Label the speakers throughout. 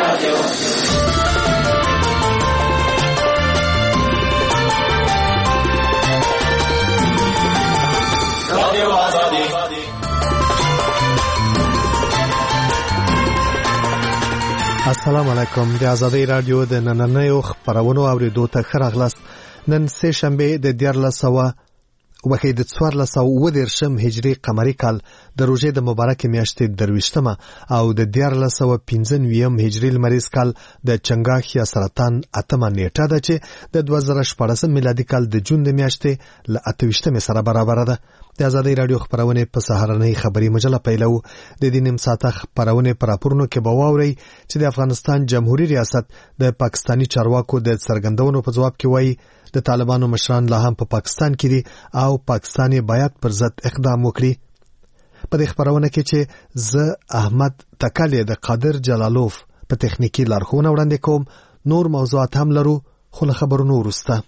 Speaker 1: السلام علیکم. د آزادۍ رادیو د نننیو خبرونو اوریدو ته ښه راغلاست. نن سه شنبه د 1419 هجري قمري کال د روژې د مبارکې میاشتې 23مه او د 1495 هجري لمریز کال د چنګاښ یا سرطان 8مه نیټه ده چې د 2014 میلادي کال د جون د میاشتې ل 28مه سره برابر ده. د آزادۍ رادیو خبرونه په سهارنۍ خبري مجله پیلو. د دې نیم ساعته خبرونه پر راپورونو کې به واوري چې د افغانستان جمهوریت ریاست د پاکستانی چارواکو د څرګندونو په جواب کې وایي د طالبانو مشران لا هم په پاکستان کې دي او پاکستان باید پر ضد اقدام وکړي. په دې خبرونه کې چې زه احمد تکالی د قادر جلالوف په تخنیکی لارښوونه وړاندې کوم. نور موضوعات هم لرو خو له خبرونو وروسته.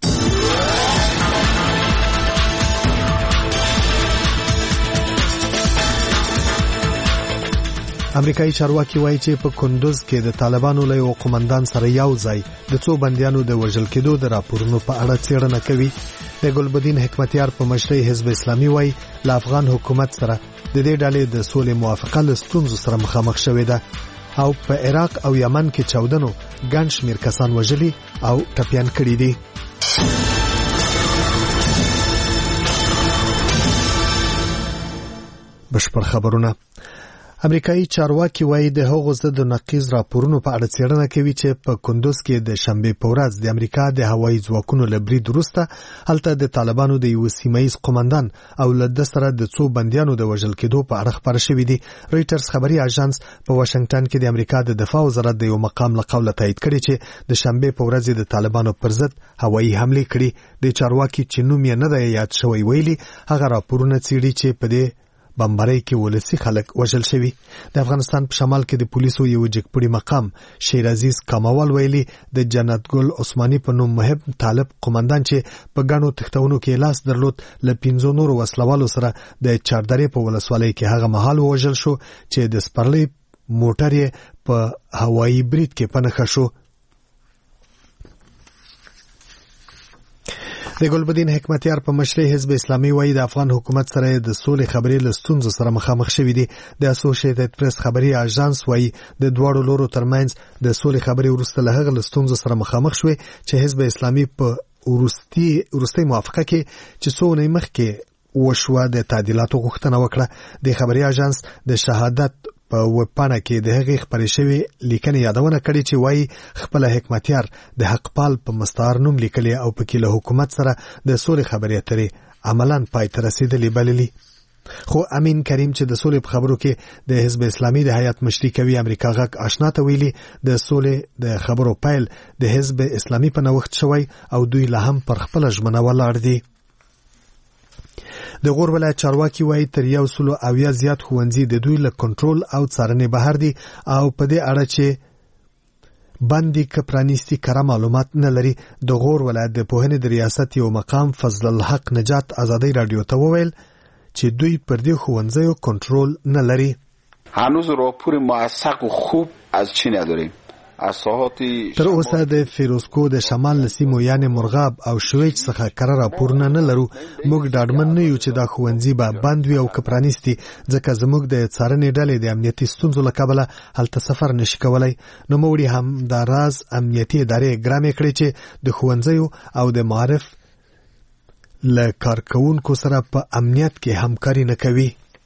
Speaker 1: امریکایي چارواکي وایي چې په کندوز کې د طالبانو له یو قومندان سره یو ځای د څو بندیانو د وژل کېدو د راپورونو په اړه څېړنه کوي. د ګلبدین حکمتیار په مشرۍ حزب اسلامي وایي له افغان حکومت سره د دې ډلې د سولې موافقه له ستونزو سره مخامخ شوې ده او په عراق او یمن کې 14 ګڼ شمېر کسان وژلي او ټپیان کړي دي. بشپړ خبرونه. امریکایي چارواکي وایي د هغو ضد نقیض راپورونو په اړه څېړنه کوي چې په کندوز کې د شنبه په ورځ د امریکا د هوایي ځواکونو له برید وروسته هلته د طالبانو د یو سیمه‌ییز قومندان او له د سره د څو بندیانو د وژل کېدو په اړه خبر شوې دي. رويټرز خبري اژانس په واشنگټن کې د امریکا د دفاع وزارت د یو مقام له قوله تایید کړي چې د شنبه په ورځ د طالبانو پر ضد هوایي حمله کړې. د چارواکي چې نوم یې نه دی یاد شوی ویلي هغه راپورونه څېړي چې په دې بمبارۍ کې ولسی خلک وژل شوي. د افغانستان په شمال کې د پولیسو یو جګپړي مقام شیر عزیز کمال ویلي د جنت ګل عثماني په نوم محب طالب قومندان چې په ګڼو تختونو کې لاس درلود له 15 نورو وسلوالو سره د چاردرې په ولسوالۍ کې هغه مهال وژل شو چې د سپرلي موټر یې په هوایي برید کې پنهخه شو. د ګلبدین حکمتیار په مشرۍ حزب اسلامي وایي د افغان حکومت سره د سولې خبرې له ستونزو سره مخامخ شوې دي. د اسوسییټډ پریس خبري اژانس وایي د دواړو لورو ترمنځ د سولې خبرې وروسته له هغه له ستونزو سره مخامخ شوې چې حزب اسلامي په وروستي موافقه کې چې څو اونۍ مخکې وشوه د تعدیلاتو غوښتنه وکړه. د خبري اژانس د شهادت په وپانه کې د هغې خبرې شوې لیکنې یادونه کړې چې وایي خپل حکمتیار د حقپال په مستعار نوم لیکلي او پکې له حکومت سره د سولې خبرې اترې عملاً پای ته رسېدلې بللي. خو امین کریم چې د سولې په خبرو کې د حزب اسلامي د هیئت مشري کوي امریکا غاک آشنا ته ویلي د سولې د خبرو پیل د حزب اسلامي په نوښت شوی او دوی لا هم پر خپل ژمنه ولاړ دي. د غور ولایت چارواکي وایي تر 100 زیات ښوونځي د دوی له کنټرول او څارنې بهر دي او په دې اړه چې باندې کپرانیستی کره معلومات نه لري. د غور ولایت د پوهنې د ریاست یو مقام فضل الحق نجات آزادۍ رادیو ته وویل چې دوی پر دې ښوونځیو کنټرول نه لري.
Speaker 2: هنوز راپور موثق و خوب از چی نداریم.
Speaker 1: تر اوسه د فیروزکو د شمال سیمو یعنی مرغاب او شویچ څخه کره راپورونه نه لرو. موږ ډاډمن نه یو چې دا ښوونځي به بند وي او کپرانیستي ځکه زموږ د څارنې ډلې د امنیتي ستونزو له کبله هلته سفر نشي کولای. نوموړي هم دا راز امنیتي ادارې ګرامې کړې چې د ښوونځیو او د معارف له کارکوونکو سره په امنیت کې همکاري نه کوي.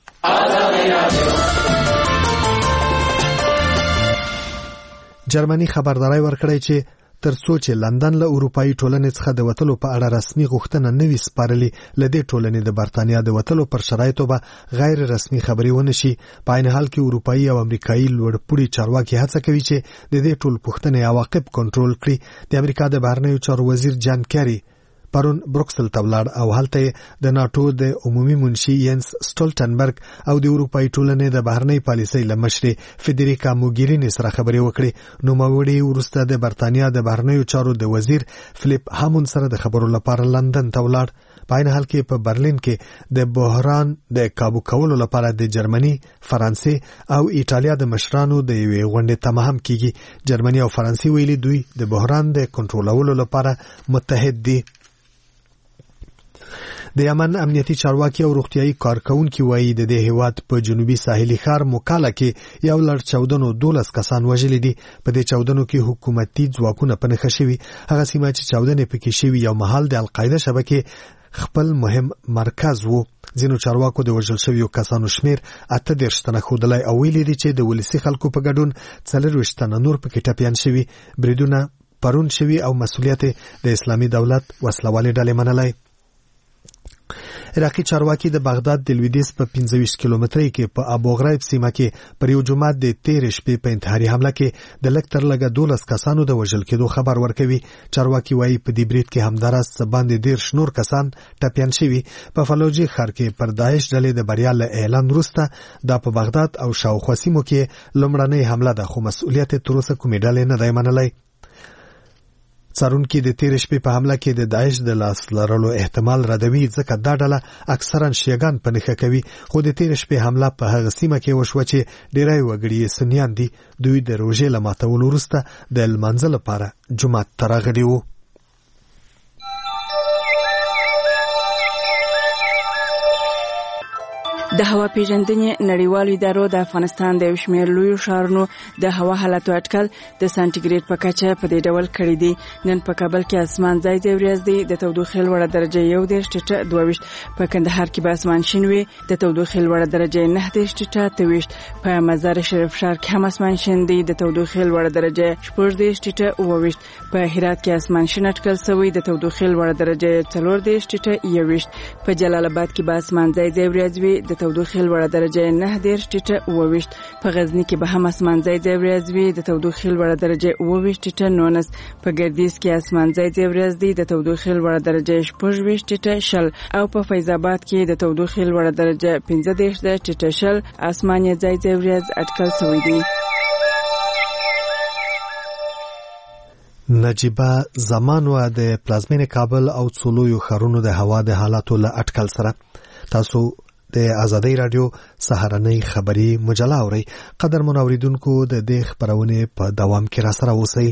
Speaker 1: جرمني خبرداري ورکړی چې ترڅو چې لندن له اروپאי ټولنې څخه د وټلو په اړه رسمي غوښتنه نوي سپارلي لدې ټولنې د برتانیا د وټلو پر شرایطو به غیر رسمي خبري ونشي. په عین حال کې اروپאי او امریکایي لوړپوړي چارواکي هڅه کوي چې د دې ټول پوښتنې عواقب کنټرول کړي. د امریکا د بهرنیو چارو وزیر جان کیری پرون بروکسل ته ولاړ او هلته د ناتو د عمومي منشي ینس سټولټنبرګ او د اروپאי ټولنې د بهرنۍ پالیسۍ له مشرې فدریکا موګیرینی سره خبرې وکړې. نوموړي وروسته د برتانیا د بهرنیو چارو د وزیر فلیپ هامون سره د خبرو لپاره لندن ته ولاړ. په عین حال کې په برلین کې د بحران د کابو کولو لپاره د جرمني، فرانسې او ایټالیا د مشرانو د یوې غونډې تمه هم کیږي. جرمني او فرانسې ویلي دوی د بحران د کنټرولولو لپاره متحد دي. د یمن امنیتي چارواکي او روغتیايي کارکونکي وایي د دې هیواد په جنوبي ساحلي ښار موکاله کې یو لړ چاودنو 12 کسان وژلي دي. په دې چاودنو کې حکومتي ځواکونه په نښه شوي. هغه سیمه چې چاودنې پکې شوي یو مهال د القاعده شبکې خپل مهم مرکز وو. ځینو چارواکو د وژل شویو کسانو شمیر 38 تنه ښودلی او ویلي دي چې د ولسي خلکو په ګډون 24 تنه نور پکې ټپیان شوي. بریدونه پرون شوي او مسؤلیت د اسلامي دولت وسلوالې ډلې منلی. عراقي چارواکي د بغداد د لویدیځ په 25 کیلومترۍ کې په ابو غریب سیمه کې پر یو جماعت د 13 شپې په انتحاري حمله کې د لږ تر لږه 12 کسانو د وژل کېدو خبر ورکوي. چارواکي وایي په دې برید کې همداراز باندې 13 نور کسان ټپیان شوي. په فلوجي ښار کې پر داعش ډلې د بریا له اعلان وروسته دا په بغداد او شاوخوا سیمو کې لومړنۍ حمله ده، خو مسؤلیت تر اوسه کومې ډلې نه دی منلی. څارونکي د تېرې شپې په حمله کې د داعش د لاس لرلو احتمال ردوي، ځکه دا ډله اکثرا شیعګان په نښه کوي. خو د تېرې شپې حمله په هغه سیمه کې وشوه چې ډیری وګړي یې سنیان دي. دوی د روژې له ماتولو وروسته د لمانځه لپاره جومات ته راغلي وو.
Speaker 3: د هوا پیژندنې نړیوالو ادارو د افغانستان د یو شمېر لویو ښارونو د هوا حالاتو اټکل د سانتیګریډ په کچه په دې ډول کړی دی. نن په کابل کې اسمان ځای ځای وریځ دی، د تودوخې لوړه درجه 1.22. په کندهار کې به اسمان شین وي، د تودوخې لوړه درجه 9.28. په مزار شریف ښار کې هم اسمان شین دی، د تودوخې لوړه درجه 4.28. په هرات کې اسمان شین اټکل شوی، د تودوخې لوړه درجه 4.21. په جلال آباد کې به اسمان ځای ځای وریځ وي، د تودوخې لوړه درجه 9.28. په غزنی کې به هم اسمان ځای ځای وریځ وي، د تودوخې لوړه درجه 28.19. په ګردیز کې اسمان ځای ځای وریځ دی، د تودوخې لوړه درجه 26.0. او په فیض آباد کې د تودوخې لوړه درجه 15.0. اسمان یې ځای ځای وریځ اټکل شوی دی.
Speaker 1: نجیبه زمانوه د پلازمینې کابل او څو لویو ښارونو د هوا د حالاتو له اټکل سره. تاسو د آزادۍ رادیو سهارنۍ خبري مجله اورئ. قدرمن اوریدونکو د دې خبرونې په دوام کې را سره اوسئ.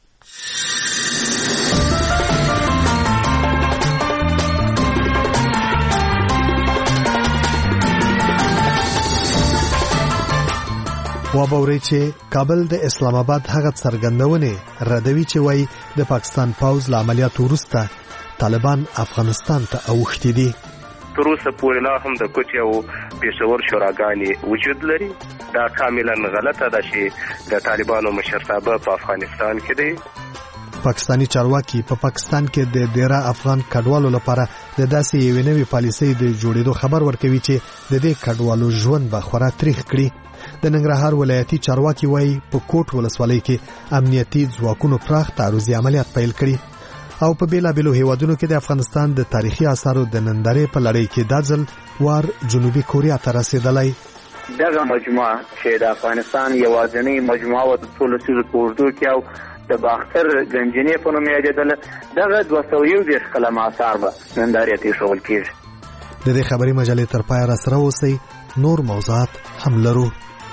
Speaker 1: وابورئ چې کابل د اسلام آباد هغه څرګندونې ردوي چې وایي د پاکستان پوځ له عملیاتو وروسته طالبان افغانستان ته اوښتي دي.
Speaker 4: تر اوسه پورې لا هم د کوټې او پېښور شوراګانې وجود لري. دا کاملا غلطه ده چې د طالبانو مشرتابه په افغانستان کې دی.
Speaker 1: پاکستانی چارواکي په پاکستان کې د ډیره افغان کډوالو لپاره د داسې یوې نوې پالیسۍ د جوړېدو خبر ورکوي چې د دې کډوالو ژوند به خورا تریخ کړي. د ننګرهار ولایتي چارواکي وایي په کوټ ولسوالۍ کې امنیتي ځواکونو پراخ تعرضي عملیات پیل کړي. او په بیلابیلو هیوادونو کې د افغانستان د تاریخي آثارو د نندارې په لړۍ کې دا ځل وار جنوبي کوریا ته رسېدلی.
Speaker 5: دغه مجموعه چې د افغانستان یوازینۍ مجموعه وه د څو لسیزو په اوږدو کې او د باختر ګنجنې په نوم یادېدله، دغه 221 قلم آثار به نندارې ته ایښودل کېږي.
Speaker 1: د دې خبري مجلې تر پایه را سره اوسئ. نور موضوعات هم لرو.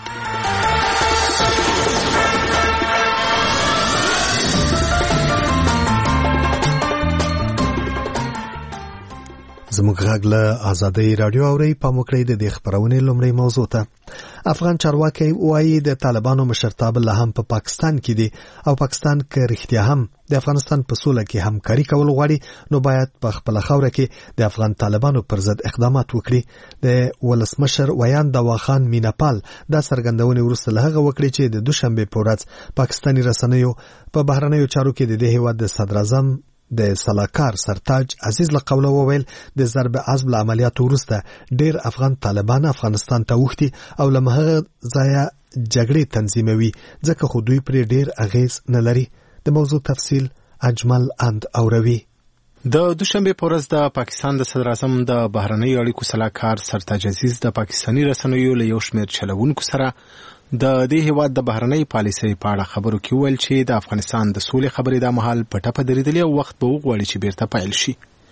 Speaker 1: زموږ غږ له آزادۍ رادیو اورئ. پام وکړئ د دې خبرونې لومړۍ موضوع ته. افغان چارواکي وایي د طالبانو مشرتابه لا هم په پاکستان کې دي او پاکستان که رښتیا هم د افغانستان په سوله کې همکاري کول غواړي نو باید په خپله خاوره کې د افغان طالبانو پر ضد اقدامات وکړي. د ولسمشر ویان دوا خان میناپال دا څرګندونې وروسته له هغه وکړي چې د دوشنبې په ورځ پاکستاني رسنیو په بهرنیو چارو کې د دې هېواد د صدراعظم د سلاکار سرتاج عزیز له قوله وویل د ضرب عزم له عملیاتو وروسته ډیر افغان طالبان افغانستان ته اوښتي او له هغه ځایه جګړې تنظیموي ځکه خو دوی پرې ډیر اغیز نه لري. د موضوع تفصیل اجمل اند اوروي.
Speaker 6: د دوشنبه په ورځ د پاکستان د صدراعظم د بهرنیو اړیکو سلاکار سرتاج عزیز د پاکستاني رسنیو له یو شمېر چلوونکو سره د دې هیواد د بهرنۍ پالیسۍ په اړه خبرو کې ویل چې د افغانستان د سولې خبرې د مهال په ټپه درېدلې او وخت به وغواړي چې بیرته پیل شي.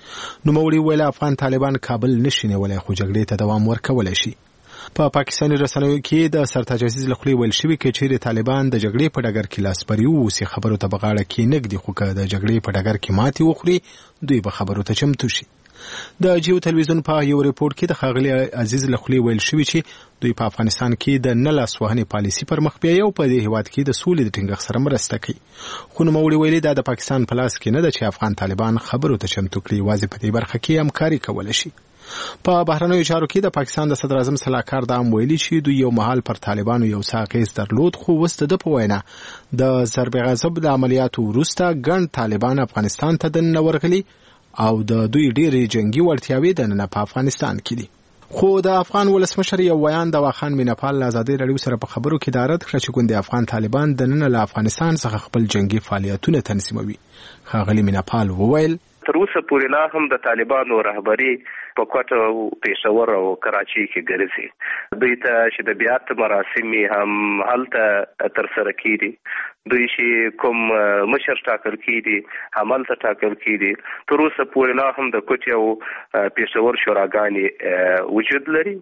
Speaker 6: نوموړي ویل افغان طالبان کابل نشي نیولی خو جګړې ته دوام ورکولی شي. په پاکستاني رسنیو کې د سرتاج عزیز له خولې ویل شوي که چیرې طالبان د جګړې په ډګر کې لاسبري واوسي خبرو ته به غاړه کېنږدي، خو که د جګړې په ډګر کې ماتې وخوري دوی به خبرو ته چمتو شي. د جیو تلویزیون په یو ریپورت کې د ښاغلي عزیز له خولې ویل شوي چې دوی په افغانستان کې د نه لاس وهنې پالیسي پر مخ بیایي او په دې هېواد کې د سولې د ټینګښت سره مرسته کوي. خو نوموړي ویلي دا د پاکستان په لاس کې نه ده چې افغان طالبان خبرو ته چمتو کړي، یوازې په دې برخه کې همکاري کولی شي. په بهرنیو چارو کې د پاکستان د صدر اعظم سلاکار دا هم ویلي چې دوی یو مهال پر طالبانو یو څه اغېز درلود، خو اوس د ده په وینا د ضرب غضب د عملیاتو وروسته ګڼ طالبان افغانستان ته دننه ورغلي او د دوی ډېرې جنګي وړتیاوې دننه په افغانستان کې دي. خو د افغان ولسمشر یو ویان د واخان میناپال له ازادۍ راډیو سره په خبرو کې دا رد کړه چې ګوندې افغان طالبان دننه له افغانستان څخه خپل جنګي فعالیتونه تنظیموي. ښاغلي میناپال وویل
Speaker 4: تر اوسه پورې لا هم د طالبانو رهبري په کوټه او پېښور او کراچۍ کې ګرځي. دوی ته چې د بیعت مراسم هم هلته ترسره کېږي، دوی چې کوم مشر ټاکل کېږي هملته ټاکل کېږي. تر اوسه پورې لا هم د کوټې او پېښور شوراګانې وجود لري.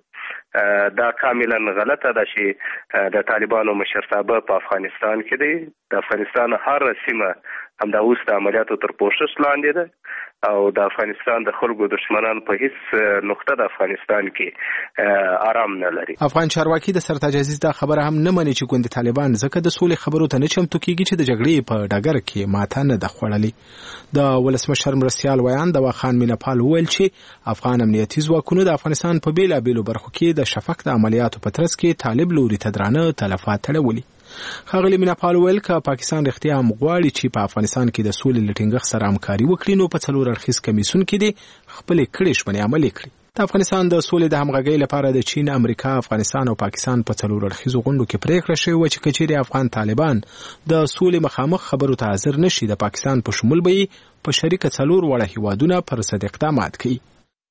Speaker 4: دا کاملا غلطه ده چې د طالبانو مشرتابه په افغانستان کې دی. د افغانستان هر سیمه همدا اوس د عملیاتو تر پوښښ لاندې ده او د افغانستان د خلکو دشمنان په هیڅ نقطه د افغانستان کې آرام نه لري.
Speaker 6: افغان چارواکي د سرتاج عزیز دا خبره هم نه مني چې ګوند طالبان ځکه د سولې خبرو ته نه چمتو کیږي چې د جګړې په ډګر کې ماته نه ده خوړلې. د ولسمشر مرستیال ویان د واخان میناپال ویل چې افغان امنیتي ځواکونو د افغانستان په بیلابیلو برخو کې د شفق د عملیاتو په ترڅ کې طالب لوري ته درانه تلفات تړولي. ښاغلي میناپال ویل که پاکستان رښتیا هم غواړي چې په افغانستان کې د سولې له ټینګښت سره همکاري وکړي نو په څلور اړخیز کمیسیون کې دې خپلې کړې ژمنې عملي کړي. د افغانستان د سولې د همغږۍ لپاره د چین، امریکا، افغانستان او پاکستان په څلور اړخیزو غونډو کې پریکړه شوې وه چې که چیرې افغان طالبان د سولې مخامخ خبرو ته حاضر نشي د پاکستان په شمول به یې په شریکه څلور واړه هیوادونه پر ضد اقدامات کوي.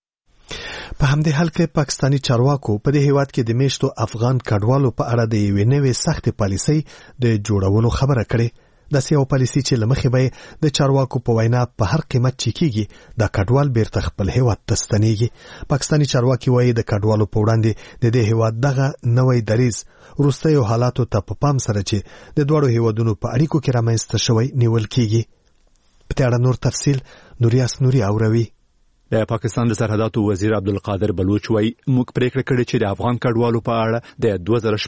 Speaker 1: په همدې حال کې پاکستاني چارواکو په دې هیواد کې د میشتو افغان کډوالو په اړه د یوې نوې سختې پالیسۍ د جوړولو خبره کړې. داسې یو پالیسي چې له مخې به د چارواکو په وینا په هر قیمت چې کېږي د کډوال بیرته خپل هیواد ته ستنېږي. پاکستاني چارواکي وایي د کډوالو په وړاندې د دې هیواد دغه نوی دریځ وروستیو حالاتو ته په پام سره چې د دواړو هیوادونو په اړیکو کې رامنځته شوی نیول کېږي. په دې اړه نور تفصیل نوریاس نوري اوروي.
Speaker 7: د پاکستان د سرحداتو وزیر عبدالقادر بلوچ وایي موږ پریکړه کړې چې د افغان کډوالو په اړه د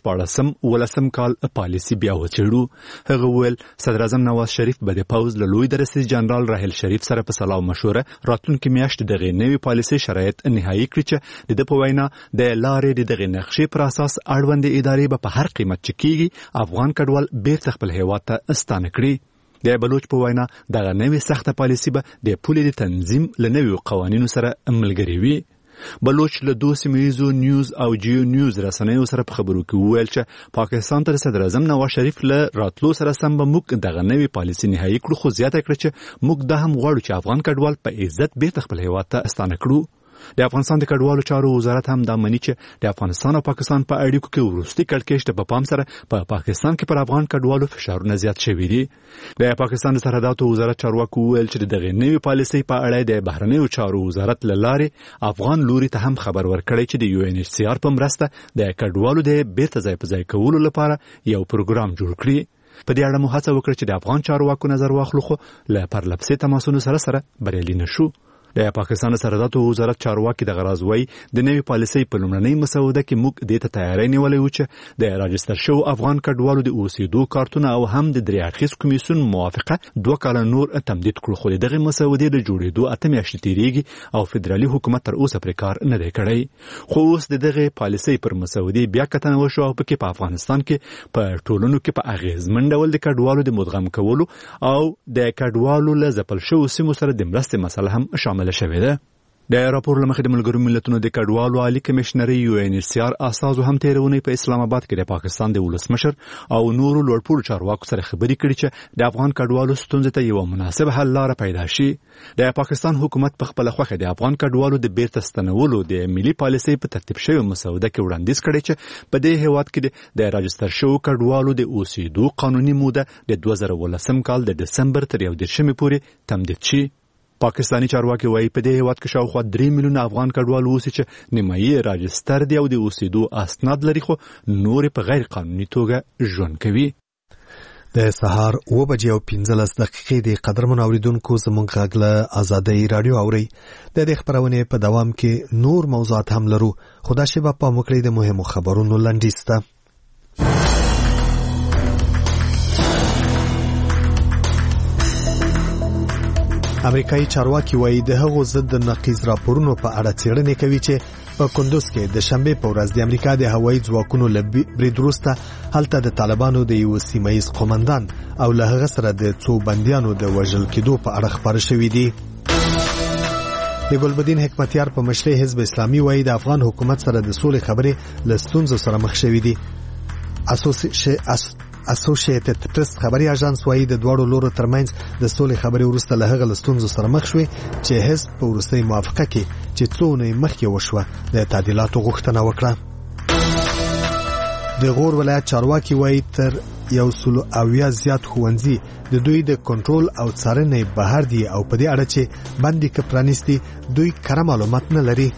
Speaker 7: 2014 کال پالیسي بیا وڅېړو. هغه وویل صدر اعظم نواز شریف به د پوځ له لوی درسیز جنرال راحل شریف سره په سلا او مشوره راتلونکي میاشت دغه نوې پالیسي شرایط نهایی کړي چې د په وینا د لارې د دغه نقشې پر اساس اړوندې ادارې په هر قیمت چې کېږي افغان کډوال بیرته خپل هیواد ته ستانه کړي. د بلوچ په وینا دغه نوې سخته پالیسي به د پولې د تنظیم له نویو قوانینو سره ملګرې وي. بلوچ له دوه سیمه نیوز او جیو نیوز رسنیو سره په خبرو کې وویل چې پاکستان تر صدر اعظم نواز شریف له راتلو سره سم به موږ دغه نوې پالیسي نهایی کړو، خو زیاته کړه چې موږ دا هم غواړو چې افغان کډوال په عزت بیرته خپل هیواد ته ستانه کړو. د افغانستان د کډوالو چارو وزارت هم دا مني چې د افغانستان او پاکستان په اړیکو کې وروستي کړکېچ په پام سره په پاکستان کې پر افغان کډوالو فشارونه زیات شوي دي. د پاکستان د سرحداتو وزارت چارواکو وویل چې دغه نوې پالیسۍ په اړه د بهرنیو چارو وزارت له لارې افغان لوري ته هم خبر ورکړی چې د UNHCR په مرسته د کډوالو د بیرته ځای په ځای کولو لپاره یو پروګرام جوړ کړي. په دې اړه مو هڅه وکړه چې د افغان چارواکو نظر واخلو، خو له پرلپسې تماسونو سره بریالي نشو. د پاکستان سرحداتو وزارت چارواکي د غراز وای د نوې پالیسۍ په لومړنۍ مسوده کې موږ د ته تیاری نیولې و چې د راجستر شو افغان کډوالو د اوسېدو کارتونه او هم د درې اړخیز کمیسیون موافقه 2 کال نور تمدید کړو، خو دغه مسودې د جوړېدو 8 میاشتې تیریږي او فدرالي حکومت تر اوسه پر کار نه دی کړی. خو اوس دغه پالیسۍ پر مسودې بیا کتنه وشو او په افغانستان کې په ټولنو کې په اغیزمن ډول د کډوالو د مدغم کولو او د کډوالو له ځپل شوو سیمو سره د مرستې مسله هم شامل شوې ده. د راپور لمخې د ملګرو ملتونو د کډوالو عالی کمشنري UNHCR اساسو هم تیرونی په اسلام آباد کې د پاکستان د ولسمشر او نورو لوړپوړو چارواکو سره خبرې کړي چې د افغان کډوالو ستونزې ته یو مناسب حل لاره پیدا شي. د پاکستان حکومت په خپل خوخه د افغان کډوالو د بیرته ستنولو د ملي پالیسۍ په ترتیب شوی مسوده کې وړاندیز کړی چې په دې هیواد کې د راجستر شو کډوالو د اوسېدو قانوني موده د 2018 کال د دسمبر تر 31 پورې تمدید شي. پاکستانی چارواکي وایي په دې هیواد کې شاوخوا 3 میلیونه افغان کډوال اوسي چې نیمایي راجستر دي او د اوسېدو اسناد لري خو نور په غیر قانوني توګه ژوند کوي.
Speaker 1: د سهار 7:15 د قدرمن اوریدونکو زمونږ غږ له آزادۍ رادیو اوري. د دې خبرونه په دوام کې نور موضوعات هم لرو. خدا شي په مکړې د مهمو خبرونو لنډیسته. امریکایي چارواکي وایي د هغو ضد نقیض راپورونو په اړه څېړنې کوي چې په کندوز کې د شنبې په ورځ د امریکا د هوایي ځواکونو له برید وروسته هلته د طالبانو د یو سیمه ییز قومندان او له هغه سره د څو بندیانو د وژل کېدو په اړه خبرې شوې دي. د ګلبدین حکمتیار په مشرۍ حزب اسلامي وایي د افغان حکومت سره د سولې خبرې له ستونزو سره مخ شوې دي. اسوسییټډ پریس خبري اژانس وایي د دوړو لورو ترمنځ د سولې خبرې وروسته له هغه ستونزو سره مخ شوې چې حزب په وروستۍ موافقه کې چې څونه مخکې وشوه د تعدیلاتو غوښتنه وکړه. د غور ولایت چارواکي وایي تر 100 زیات ښوونځي د دوی د کنټرول او څارنې بهر دي او په دې اړه چې بندي کپرانیستي دوی کره معلومات نه لري.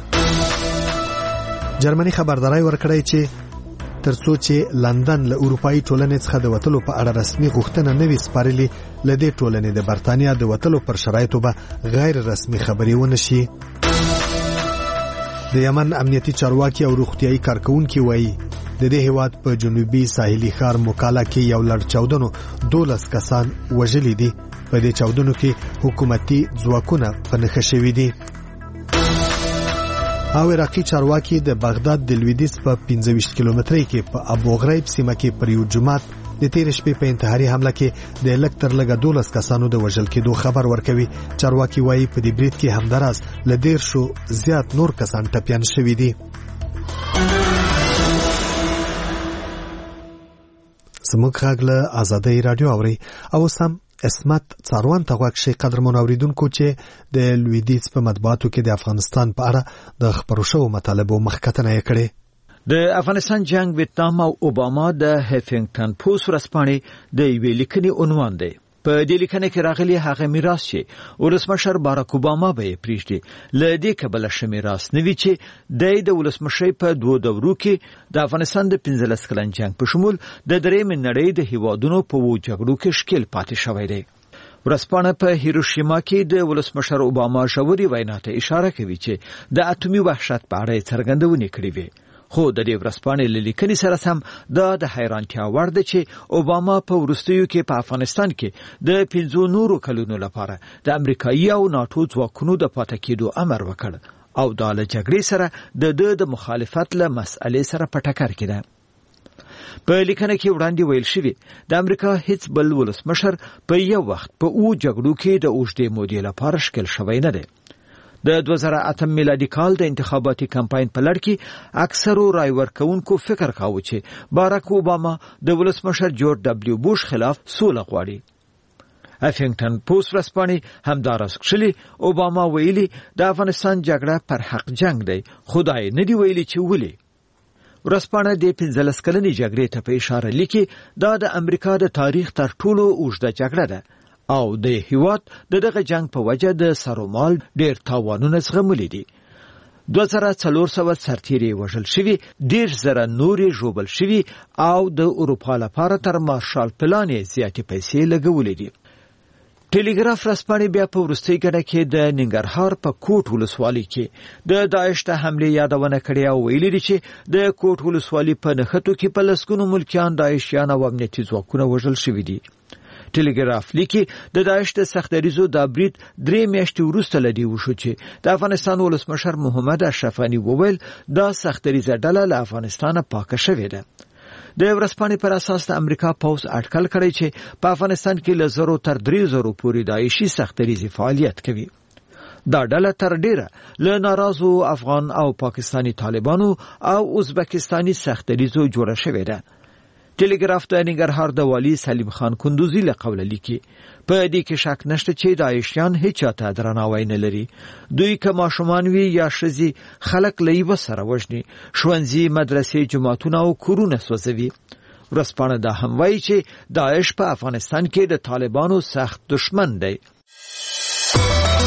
Speaker 1: جرمني خبرداري ورکړی چې ترڅو چې لندن له اروپאי ټولنې څخه د وټلو په اړه رسمي غوښتنه نه وي سپارلې، لدې ټولنې د برتانیا د وټلو پر شرایطو به غیر رسمي خبري ونشي. د یمن امنیتي چارواکي او روغتيایي کارکونکي وایي د دې هیواد په جنوبي ساحلي ښار موکالا کې یو لړ چاودنو 12 کسان وژلي دي. په دې چاودنو کې حکومتي ځواکونه په نښه شوي دي. او عراقي چارواکي د بغداد د لویدیځ په 25 کیلومترۍ کې په ابو غریب سیمه کې پر یو جماعت د تیر شپې په انتحاري حمله کې د لکتر لګا 12 کسانو د وژل کېدو خبر ورکوي. چارواکي وایي په دې برید کې همداراز ل 150 زیات نور کسان ټپيان شوي دي. زموږ غږ له آزادۍ رادیو اوري. او سم اسمت څاروان ته غوږ شي قدرمن اوریدونکو چې د لویدیځ په مطبوعاتو کې د افغانستان په اړه د خبرو شوو مطالبو مخکتنه یې کړې.
Speaker 8: د افغانستان جنگ ویتنام او اوباما د هفینګټن پوسټ ورځپاڼې د یوې لیکنې عنوان دی. په دې لیکنه کې راغلي هغه میراث چې ولسمشر باراک اوباما به پریږدي ل دې کبل شمیراث نوي چې د ولسمشر په دوه دورو کې د افغانستان د 15 کلن جنگ په شمول د درېم نړۍ د هیوادونو په وو جګړو کې شکل پاتې شوی دی. ورځپاڼه په هیروشیما کې د ولسمشر اوباما ژورې وینا ته اشاره کوي چې د اټومي وحشت په اړه څرګندونه کړې وي. خو د دې ورځپاڼې لیکنې سره سم د حیرانتیا وړ ده چې اوباما په وروستیو کې په افغانستان کې د 15 کلونو لپاره د امریکایي او ناتو ځواکونو د پاتې کېدو امر وکړ او د جګړې سره د مخالفت له مسئلې سره په ټکر کې ده. په لیکنه کې وړاندې ویل شوی د امریکا هیڅ بل ولسمشر په یو وخت په او جګړو کې د اوږدې مودې لپاره شکل شوی نه دی. د 2008 میلادي کال د انتخاباتي کمپاین په لړ کې اکثرو رای ورکوونکو فکر کاوه چې باراک اوباما د ولسمشر جورج دبلیو بوش خلاف سوله غواړي. هفینګټن پوسټ ورځپاڼې همداراز کښلي اوباما ویلي د افغانستان جګړه پر حق جنگ دی، خدای نه دی ویلي چې ولې. ورځپاڼه د 15 کلنې جګړې ته په اشاره لیکي دا د امریکا د تاریخ تر ټولو اوږده جګړه ده او د هیواد دغه جنگ په وجه د سرومال ډیر تاوانونه زغملي دي. 2400 سرتیري وژل شوي، 10,000 نورې ژوبل شوي او د اروپا لپاره تر مارشال پلان زیاتې پیسې لګولې دي. ټلګراف رسپانې بیا په وروستۍ ګڼه کې د ننګرهار په کوټ ولسوالۍ کې د داعش ته حمله یادونه کړې او ویلي دي چې د کوټ ولسوالۍ په نښتو کې په لسګونو ملکیان داعشیان او امنیتي ځواکونه وژل شوي دي. ټلګراف لیکي د داعش د سختریزو د برید 3 میاشتې وروسته لدی وشو چې د افغانستان ولسمشر محمد اشرف غنی وویل دا سختریزه ډله له افغانستانه پاکه شوې ده. د ورځپاڼې پر اساس د امریکا پوز اټکل کړی چې په افغانستان کې له 0 تر 3,000 پورې داعشي سختریزي فعالیت کوي. دا ډله تر ډیره له ناراضو افغان او پاکستانی طالبانو او ازبکستاني سختریزو جوړه شوې ده. ټلګراف د ننګرهار د والی سلیم خان کندوزی له قوله لیکي په دې کې شک نشته چې داعشیان هیڅ چاته درناوی نه لري. دوی که ماشومان وي یا ښځې خلک له یوه سره وژني، ښوونځي، مدرسې، جوماتونه او کورونه سوځوي. ورځپاڼه دا هم وایي چې داعش په افغانستان کې د طالبانو سخت دشمن دی.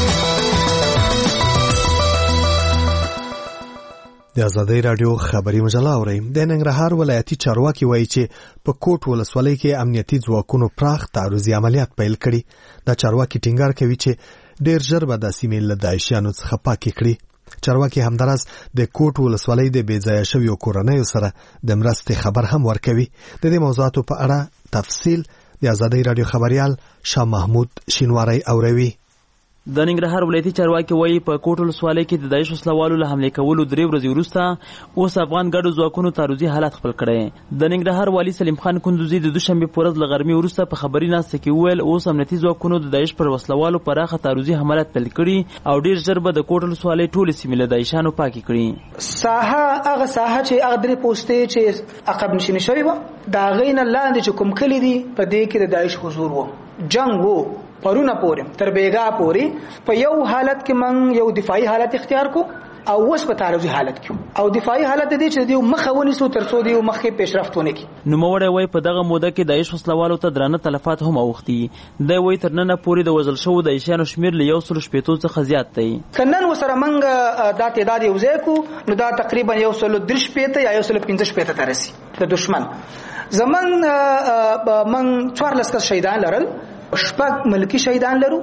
Speaker 1: د آزادۍ راډیو خبري مجله اورئ. د ننګرهار ولایتي چارواکي وایي چې په کوټ ولسوالۍ کې امنیتي ځواکونو پراخ تعرضي عملیات پیل کړي. دا چارواکي ټینګار کوي چې ډېر ژر به دا سیمې له داعشیانو څخه پاکې کړي. چارواکي همداراز د کوټ ولسوالۍ د بې ځایه شویو کورنیو سره د مرستې خبر هم ورکوي. د دې موضوعاتو په اړه تفصیل د آزادۍ راډیو خبريال شاه محمود شینواری اوروي.
Speaker 9: د ننګرهار ولایتي چارواکي وایي په کوټ ولسوالۍ کې د داعش وسلوالو له حملې کولو 3 ورځې وروسته اوس افغان ګډو ځواکونو تعرضي حالت خپل کړی. د ننګرهار والي سلیم خان کندوزي د دوشنبه په ورځ له غرمې وروسته په خبري ناسته کې وویل اوس امنیتي ځواکونو د داعش پر وسلوالو پراخه تعرضي حملات پیل کړي او ډیر ژر به د کوټ ولسوالۍ ټولې سیمې له داعشانو پاکې کړي.
Speaker 10: ساحه هغه ساحه چې هغه درې پوسټې چې عقب نشینه شوی و دا غین لاندې چې کوم کلی دي په دې کې د داعش حضور و جنگ وو پرونه پورې تر بیګا پورې په یو حالت کې من یو دفاعي حالت اختیار کو او اوس په تعرضي حالت کې او دفاعي حالت دې چې دیو مخه ونیسو تر څو دیو مخه پیشرفتونه کی.
Speaker 9: نو موړی وای په دغه موده کې داعش وسلوالو ته درانه تلفات هم اوختي. د وای تر نن پورې د وژل شو د داعشانو شمیر له 180 څخه زیات دی.
Speaker 10: کنن وسره منګه دا تعداد یو ځای کو نو دا تقریبا 130 یا 115 ته رسي. د دشمن زمون من 14 شهیدان لرل، شپږ ملکی شهیدان لرو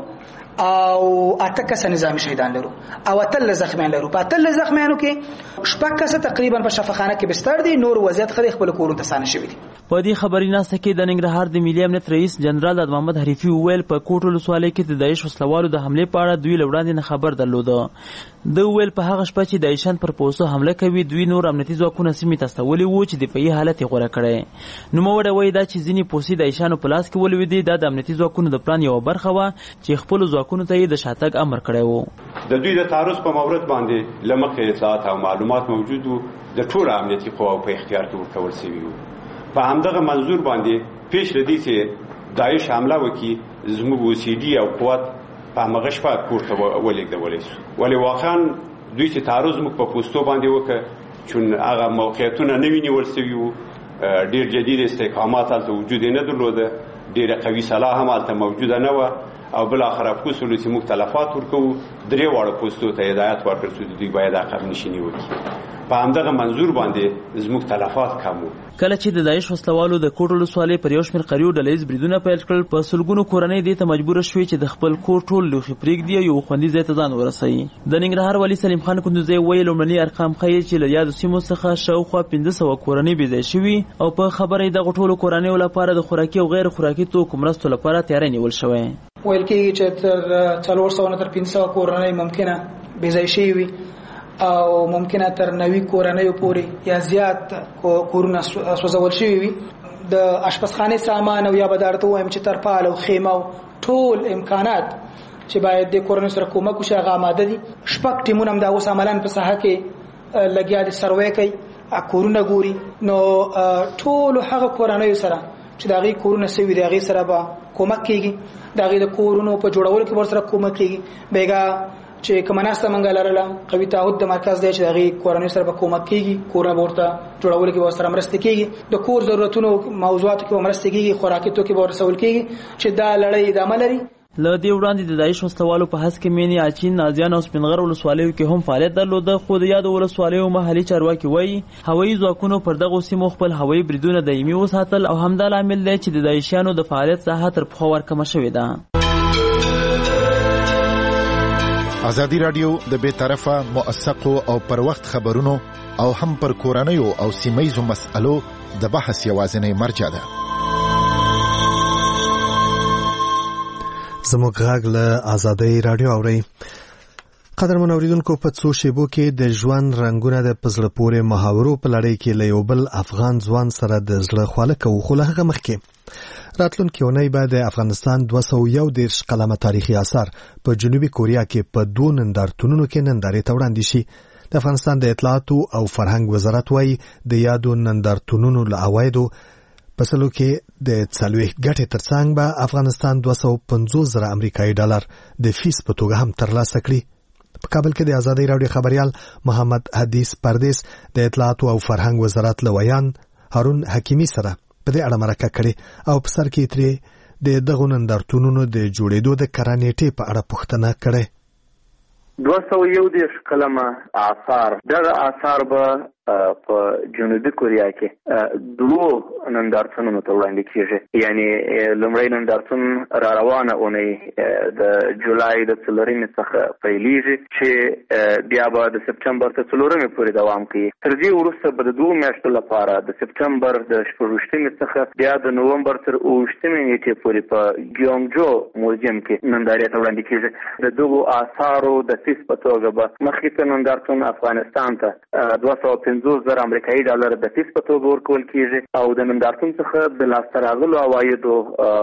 Speaker 10: او اته کس نظامی شهیدان لرو او اتل زخمیان لرو. په اتل زخمیانو کې شپږ کس تقریبا په شفاخانه کې بستر دي، نور وضعیت خدای خپل کورونو ته سانه شوی دي.
Speaker 9: په دې خبري ناسته کې د ننګرهار د ملي امنیت رئیس جنرال عبد محمد حریفي وویل په کوټ ولسوالۍ کې د داعش وسلوالو د حمله په اړه دوی له وړاندې نه خبر درلوده. د ویل په هغه شپه چې داعشان پر پوسټو حمله کوي دوی نور امنیتي ځواکونه سیمې ته استولي وو چې دفاعي حالت یې غوره کړی. نو موړی وایي دا چې ځینې پوسټې داعشانو په لاس کې ولوېدې دا د امنیتي ځواکونو د پلان یوه برخه وه چې خپلو ځواکونو ته یې د شاتګ امر کړی و.
Speaker 11: د دوی د تعرض په مورد باندې له مخکې اطلاعات او معلومات موجود وو، د ټولو امنیتي قواو په اختیار کې ورکول شوي وو. په همدغه منظور باندې پیش لدی چې داعش حمله وکړي زموږ اوسیډي او قوت په همغه شپه کور ته ولېږدولی سو. ولې واقعا دوی چې تعرض موږ په پوستو باندې وکړ چون هغه موقعیتونه نه وي نیول سوي وو، ډېر جدید استحکامات هلته وجود یې نه درلوده، ډېره قوي سلاح هم هلته موجوده نه وه او بالاخره پوسولو چې موږ تلفات ورکوو 3 واړه پوستو ته هدایت ورکړ چې دوی باید عقب نشیني وکړي. په همدغه منظور باندې زموږ تلفات کم وو.
Speaker 9: کله چې د داعش وسلوالو د کوټ ولسوالۍ پر یو شمېر قریو ډله ییز بریدونه پیل کړل په سلګونو کورنۍ دې ته مجبوره شوې چې د خپل کور ټول لوښي پرېږدي او یو خوندي ځای ته ځان ورسوي. د ننګرهار والي سلیم خان کندوزي وایي لومړني ارقام ښیي چې له یادو سیمو څخه شاوخوا 1500 کورنۍ بې ځای شوي او په خبره یې دغو ټولو کورنیو لپاره د خوراکي او غیر خوراکي توکو مرستو لپاره تیاری نیول شوی.
Speaker 10: ویل کېږي چې تر 400 تر 500 کورنۍ ممکنه بې ځای شوي وي او ممکنه تر 90 کورنۍ پورې یا زیات کورونه سوځول شوي وي. د اشپزخانې سامان او یا به درته وایم چې ترپال او خیمه او ټول امکانات چې باید د کورنۍ سره کومک وشي هغه آماده دي. شپږ ټیمونه هم دا اوس عملاً په ساحه کې لګیا دي، سروې کوي، کورونه ګوري. نو ټول هغه کورنۍ سره چې د هغې کورونه سوي د هغې سره به کومک کېږي، د هغې د کورونو په جوړولو کې ورسره کومک کېږي. بیګا چې کومه ناسته منګه لرله قوي تعهد د مرکز دی چې د هغې کورنۍ سره به کومک کېږي، کورونه به ورته جوړولو کې به ورسره مرسته کېږي، د کور ضرورتونو موضوعاتو کې به مرسته کېږي، خوراکي توکي به ورسول کېږي چې دا لړۍ ادامه لري.
Speaker 9: له دې وړاندې د داعش وسلوالو په هڅه کې مینې اچین، نازیان او سپینغر ولسوالیو کې هم فعالیت درلوده، خو د یادو ولسوالیو محلي چارواکي وایي هوایي ځواکونو پر دغو سیمو خپل هوایي بریدونه دایمي وساتل او همدا لامل دی چې د داعشیانو د فعالیت ساحه تر پخوا ورکمه شوې ده.
Speaker 12: ازادي راډیو د بې طرفه موثقو او پر وخت خبرونو او هم پر کورنیو او سیمایزو مسألو د بحث یوازینی مرجع ده.
Speaker 1: زموږ غږ له آزادۍ راډیو اورئ. قدرمن اوریدونکو په څو شیبو کې د ژوند رنګونه د پزړه پورې محاورو په لړۍ کې له یو بل افغان ځوان سره د زړه خواله کوو. خو له هغه مخکې راتلونکې اونۍ به د افغانستان 211 قلمه تاریخي آثار په جنوبي کوریا کې په 2 نندارتونونو کې نندارې ته وړاندې شي. د افغانستان د اطلاعاتو او فرهنګ وزارت وایي د یادو نندارتونونو له عوایدو په سلو کې د 40 ګټې ترڅنګ به افغانستان 250,000 امریکایي ډالر د فیس په توګه هم ترلاسه کړي. په کابل کې د آزادۍ راډیو خبريال محمد حدیث پردیس د اطلاعاتو او فرهنګ وزارت لویان هارون حکیمی سره په دې اړه مرکه کړې او په سر کې ترې د دغو نندارتونونو د جوړېدو د کرانېټې په اړه پوښتنه کړې.
Speaker 5: 211 کلمه آثار. دغه آثار به په جنوبي کوریا کې دوه نندارتونونو ته وړاندې کیږي. یعنی لومړی نندارتون را روانه اونۍ د جولای د 4 څخه پیلېږي چې بیا به د سپټمبر تر 4 پورې دوام کوي. تر دې وروسته به د 2 میاشتو لپاره د سپټمبر د 14 څخه بیا د نومبر تر 18 نیټې پورې په ګیونګجو موزیم کې نندارې ته وړاندې کیږي. د دغو آثارو د فیس په توګه به مخکې نندارتون افغانستان ته 250,000 امریکایي ډالر د فیس په توګه ورکول کیږي او د نندارتون څخه د لاسته راغلو عوایدو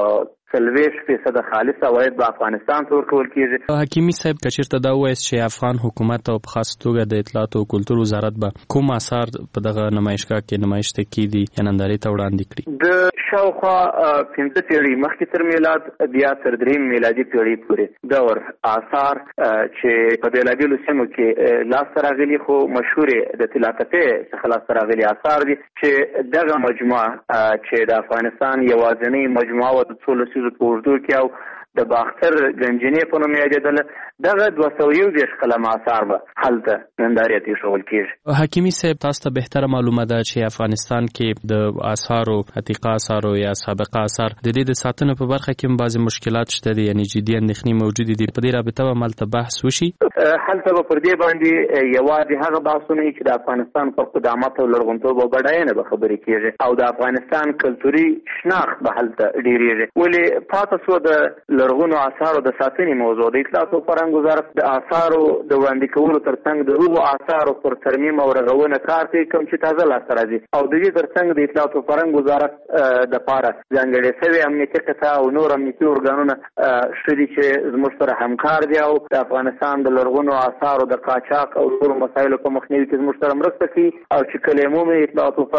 Speaker 5: 40% خالص عواید به افغانستان ته ورکول کیږي.
Speaker 13: حکیمي صاحب کچیرته دا وایي چې افغان حکومت او په خاص توګه د اطلاعات او کلتور وزارت به کوم آثار په دغه نمایشګاه کې نمایش ته کیدي یا نندارې ته وړاندې کړي.
Speaker 5: د شاوخوا 15 پیړۍ مخکې تر میلاد بیا تر 3 میلادي پیړۍ پورې دور آثار چې په بېلابېلو سیمو کې لاسته راغلي خو مشهور د طلاتفې څخه لاسته راغلي آثار دي چې دغه مجموعه چې د افغانستان یوازینۍ مجموعه و د څو لسیزو په اوږدو کې او د باختر گنجینې په نوم یادېدله. دغه 211 کلمه آثار به هلته نندارې ته ایښودل کېږي.
Speaker 13: حکیمي صاحب تاسو ته بهتره معلومه ده چې افغانستان کې د آثارو عتیقه آثارو یا سابقه آثار د دې د ساتنې په برخه کې بعضې مشکلات شته دي، یعنی جدي اندېښنې موجودې دي. په دې رابطه به هملته بحث وشي.
Speaker 5: هلته به پر دې باندې یوازې هغه بحثونه چې د افغانستان په قدامت او لرغونتوب او بډاینه به خبرې کېږي او د افغانستان کلتوري شناخت به هلته ډېرېږي. ولې پاته سوه د لرغونو آثارو د ساتنې موضوع د اطلاعات او فرهنګ وزارت د آثارو د وړاندې کولو ترڅنګ د هغو آثارو پر ترمیم او رغونه کار کوي کوم چې تازه لاسته راځي او د دې ترڅنګ د اطلاعات او فرهنګ وزارت دپاره ځانګړې شوې امنیتي قطعه او نور امنیتي ارګانونه شته دي چې زموږ سره همکار دي او د افغانستان د لرغونو آثارو د قاچاق او ټولو مسایلو په مخنیوي کې زموږ سره مرسته کوي او چې کله عمومي اطلاعات او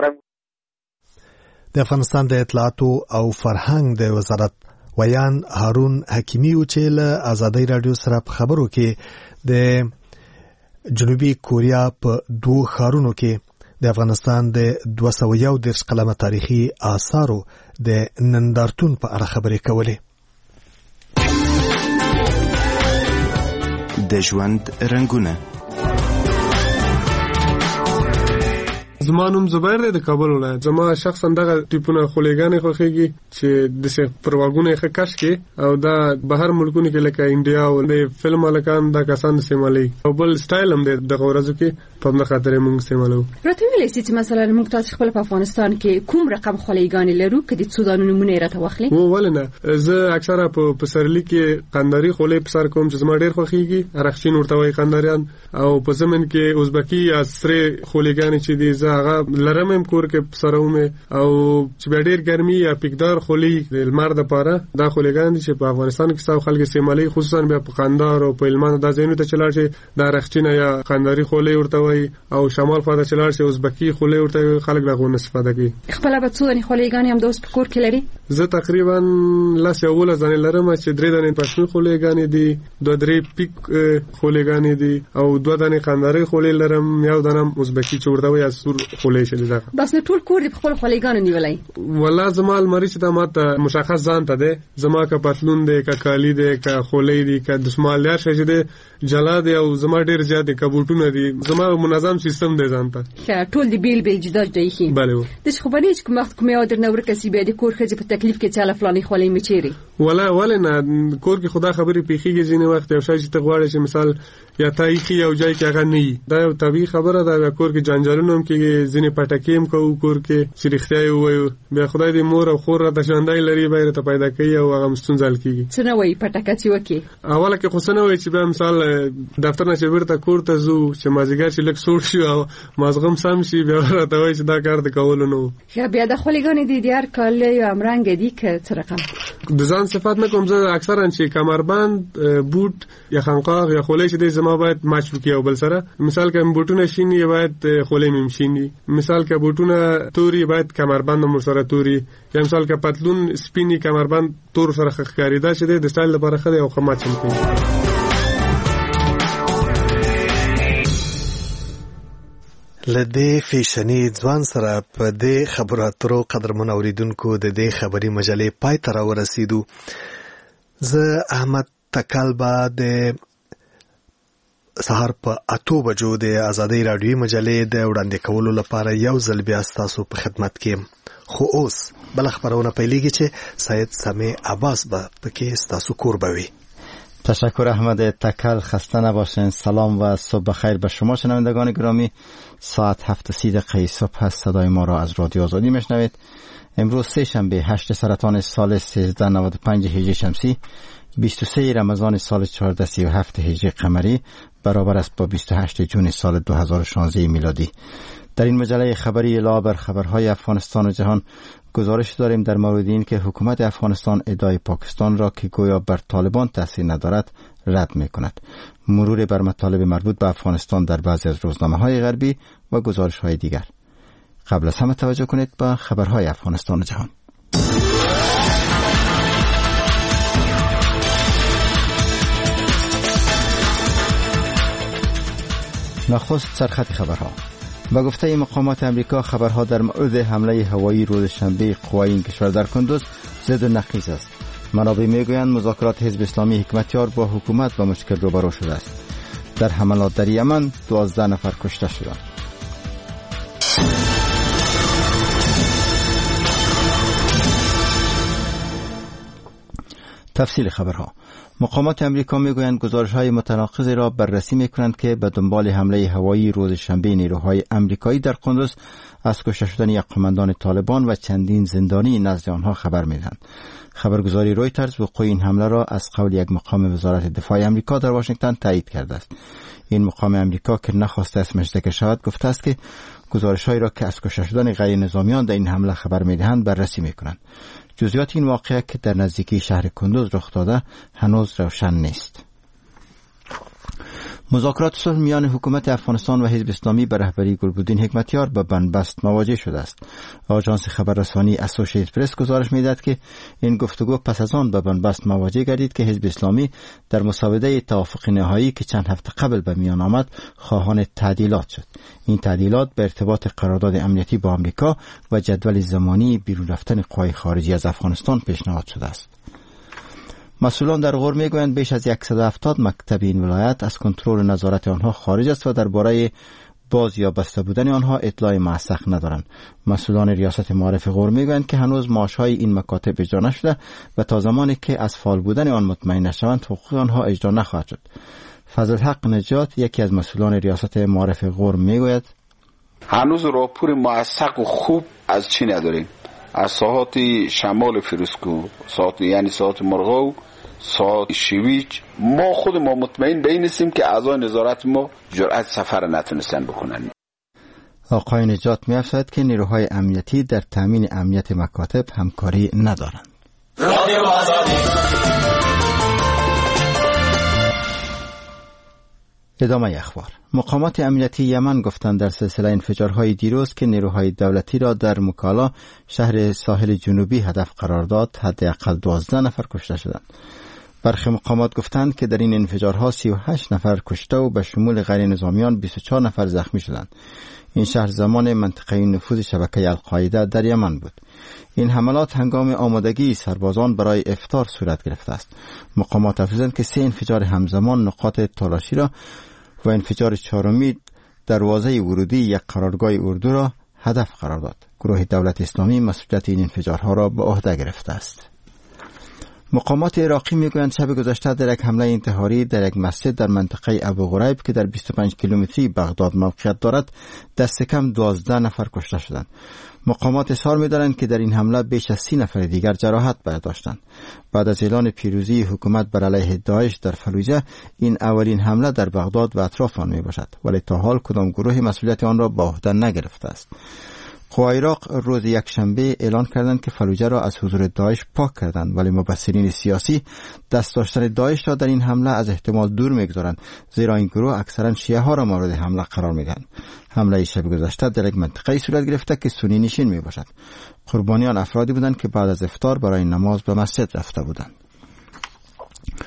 Speaker 5: فرهنګ
Speaker 1: د افغانستان د اطلاعات او فرهنګ د وزارت ویان هارون حکیمی و چې له ازادۍ رادیو سره په خبرو کې د جنوبي کوریا په 2 ښارونو کې د افغانستان د 211 کلمه تاریخي آثارو د نندارتون په اړه خبرې کولې.
Speaker 14: د ژوند رنګونه.
Speaker 15: زما نوم زبیر دی د کابل ولایت. زما شخصا دغه ټیپونه خولېګانې خوښېږي چې د پرواګونه یې کش کې او دا بهر ملکونو کې لکه انډیا او د فلم هلکان دا کسان استعمالوي او بل سټایل هم دی دغه ورځو کې په همدې خاطر یې موږ استعمالوو.
Speaker 16: راته ویلی سي چې مثلا موږ تاسو خپل په افغانستان کې کوم رقم خولېګانې لرو که د څو دانو نمونه یې راته واخلي؟
Speaker 15: ولې نه، زه اکثره په پسرلي کې قنداري خولۍ په سر کوم چې زما ډېر خوښېږي. ارخچین ورته وایي قنداریان. او په زمن کې ازبکي یا سرې خولېګانې چې دي هغه لرم هم کور کې سره ومه او چې به ډېر ګرمي یا پیکدار خولۍ د لمر دپاره دا خولېګان دي چې په افغانستان کې څو خلک استعمالوي، خصوصا بیا په قندار او په هلمند دا ځایونو ته چې لاړ شي دا رخچینه یا قنداري خولۍ ورته وایي او شمال خوا ته چې لاړ شي ازبکي خولۍ ورته وایي. خلک د هغو نه استفاده کوي.
Speaker 16: خپله به څو دانې خولېګانې همداوس په کور کې لري؟
Speaker 15: زه تقریبا 10-11 دانې لرم چې 3 دانې پښتون خولېګانې دي، 2-3 پیک خولېګانې دي او 2 دانې قنداري خولۍ لرم، یو دانه ازبکي چې ورته وایي سور خولۍ شي.
Speaker 16: بس نه ټول کور دې په خپل خولېګانو نیولای؟
Speaker 15: والله زما الماري چې دا ماته مشخص ځان ته دی، زما که پتلون دی که کالی دی که خولۍ دی که دسمال یار شي چې دی جلا دی او زما ډېر زیات دی که بوټونه دي، زما منظم سیستم دی ځان ته.
Speaker 16: ښه ټول دې بیل بیل جدا جدا ایښي؟
Speaker 15: بله.
Speaker 16: داسې خو به نه چې کوم وخت کوم یو درنه ورکه سي بیا د کور ښځې په تکلیف کې چاله فلانې خولۍ مې چیرې؟
Speaker 15: ولې نه، کور کې خو دا خبرې پیښېږي ځینې وخت یو شی چې ته غواړې چې مثال یا تا ایښي یو ځای کې هغه نه وي، دا یو طبیعي خبره ده. بیا کور کې جنجالونه هم کېږي، ځینې پټکې هم کوو کور کې چې رښتیا یې ووایو. بیا خدای دې مور او خور راته ژوندی لري بیا راته پیدا کوي او هغه ستونزه حل کېږي.
Speaker 16: څه نه وایي پټکه چې وکړي؟
Speaker 15: اوله کې خو څه نه وایي چې بیا مثال دفتر نه چې بیرته کور ته ځو چې مازدیګر چې لږ سوړ شي او مازغم سم شي بیا راته وایي چې دا کار د کولو نه و.
Speaker 16: ښه بیا د خولېګانې دي د هر کال یو همرنګه دي که څه رقم؟
Speaker 15: د ځان صفات نه کوم، زه اکثرا چې کمربند بوټ یا خنقاغ یا خولۍ چې دی زما باید مچ وکړي او بل سره. مثال که بوټونه شین وي باید خولۍ مې شین وي، مثال که بوټونه توري باید کمربند هم ورسره توري، یا مثال که پتلون سپینی کمربند تور سره ښکارېده چې دی د سټایل لپاره ښه دی او ښه مچ هم کوي.
Speaker 1: لدې فیشنی ځوان سره په دې خبرو اترو قدرمن اوریدونکو د دې خبري مجلې پای ته راورسېدو. زه احمد تکل به د سهار په 8 بجو د آزادۍ رادیوي مجلې د وړاندې کولو لپاره یو ځل بیا ستاسو په خدمت کې خو اوس بل خبرونه پیلېږي چې سید سمیع عباس به پکې ستاسو قربوي.
Speaker 14: تشکر احمد تکل. خسته نباشین. سلام و صبح بخیر به شما شنوندگان گرامی. ساعت 7:30 صبح هست. صدای ما را از رادیو آزادی میشنوید. امروز سه شنبه 8 سرطان سال 1395 هجری شمسی 23 رمضان سال 1437 هجری قمری برابر است با 28 جون سال 2016 میلادی. در این مجله خبری علاوه بر خبرهای افغانستان و جهان گزارش داریم در مورد این که حکومت افغانستان ادعای پاکستان را که گویا بر طالبان تاثیر ندارد رد می کند. مرور بر مطالب مربوط به افغانستان در بعضی از روزنامه‌های غربی و گزارش‌های دیگر. قبل از همه توجه کنید به خبرهای افغانستان و جهان. نخست سرخط خبرها. با گفته مقامات امریکا خبرها در مورد حمله هوایی روز شنبه قوای این کشور در کندوز ضد و نقیض است. منابع میگویند مذاکرات حزب اسلامی حکمتیار با حکومت با مشکل روبرو شده است. در حملات در یمن 12 نفر کشته شدند. تفصیل خبرها. مقامات امریکا میگویند گزارش‌های متناقضی را بررسی می‌کنند که به دنبال حمله هوایی روز شنبه نیروهای امریکایی در قندوز از کشته شدن یک قماندان طالبان و چندین زندانی نزد آنها خبر می‌دهند. خبرگزاری رویترز وقوع این حمله را از قول یک مقام وزارت دفاع امریکا در واشنگتن تایید کرده است. این مقام امریکا که نخواسته اسمش ذکر شود گفته است که گزارش‌هایی را که از کشته شدن غیر نظامیان در این حمله خبر می‌دهند بررسی می‌کنند. جزئیات این واقعه که در نزدیکی شهر کندوز رخ داده هنوز روشن نیست. مذاکرات صلح میان حکومت افغانستان و حزب اسلامی به رهبری گلبدین حکمتیار به بنبست مواجه شده است. آژانس خبررسانی اسوسییتد پرس گزارش می‌دهد که این گفتگو پس از آن به بنبست مواجه گردید که حزب اسلامی در مسوده توافق نهایی که چند هفته قبل به میان آمد خواهان تعدیلات شد. این تعدیلات به ارتباط قرارداد امنیتی با آمریکا و جدول زمانی بیرون رفتن قوای خارجی از افغانستان پیشنهاد شده است. مسئولان در غور میگویند بیش از 170 مکتب این ولایت از کنترل و نظارت آنها خارج است و درباره باز یا بسته بودن آنها اطلاع موثق ندارند. مسئولان ریاست معارف غور میگویند که هنوز معاشهای این مکاتب اجرا نشده و تا زمانی که از فعال بودن آن مطمئن نشوند حقوق آنها اجرا نخواهد شد. فضل حق نجات یکی از مسئولان ریاست معارف غور میگوید
Speaker 2: هنوز راپور موثق و خوب از چی نداریم. از ساحات شمال فیروزکو، یعنی ساحات مرغاو، ساحات شیویج، ما خود ما مطمئن به این نیستیم که اعضای نظارت ما جرأت سفر نتونستن بکنن.
Speaker 14: آقای نجات می‌افزاید که نیروهای امنیتی در تامین امنیت مکاتب همکاری ندارند. ادامه اخبار. مقامات امنیتی یمن گفتند در سلسله انفجارهای دیروز که نیروهای دولتی را در مکالا شهر ساحل جنوبی هدف قرار داد حداقل 12 نفر کشته شدند. برخی مقامات گفتند که در این انفجارها 38 نفر کشته و به شمول غیر نظامیان 24 نفر زخمی شدند. این شهر زمان منطقه نفوذ شبکه القاعده در یمن بود. این حملات هنگام آمادگی سربازان برای افطار صورت گرفته است. مقامات افزودند که 3 انفجار همزمان نقاط تالاشی را و انفجار چهارمی دروازه ورودی یک قرارگاه اردو را هدف قرار داد. گروه دولت اسلامی مسئولیت این انفجارها را به عهده گرفته است. مقامات عراقی میگویند شب گذشته در یک حمله انتحاری در یک مسجد در منطقه ابو غریب که در 25 کیلومتری بغداد موقعیت دارد دست کم 12 نفر کشته شدند. مقامات اظهار می‌دارند که در این حمله بیش از 30 نفر دیگر جراحت برداشتند. بعد از اعلان پیروزی حکومت بر علیه داعش در فلوجه این اولین حمله در بغداد و اطراف آن میباشد، ولی تا حال کدام گروه مسئولیت آن را به عهده نگرفته است. قوای عراق روز یکشنبه اعلان کردند که فلوجه را از حضور داعش پاک کردند، ولی مبصرین سیاسی دست داشتن داعش را در این حمله از احتمال دور می‌گذارند، زیرا این گروه اکثرا شیعه ها را مورد حمله قرار می‌دهند. حمله شب گذشته در یک منطقه صورت گرفته که سنی نشین میباشد. قربانیان افرادی بودند که بعد از افطار برای نماز به مسجد رفته بودند.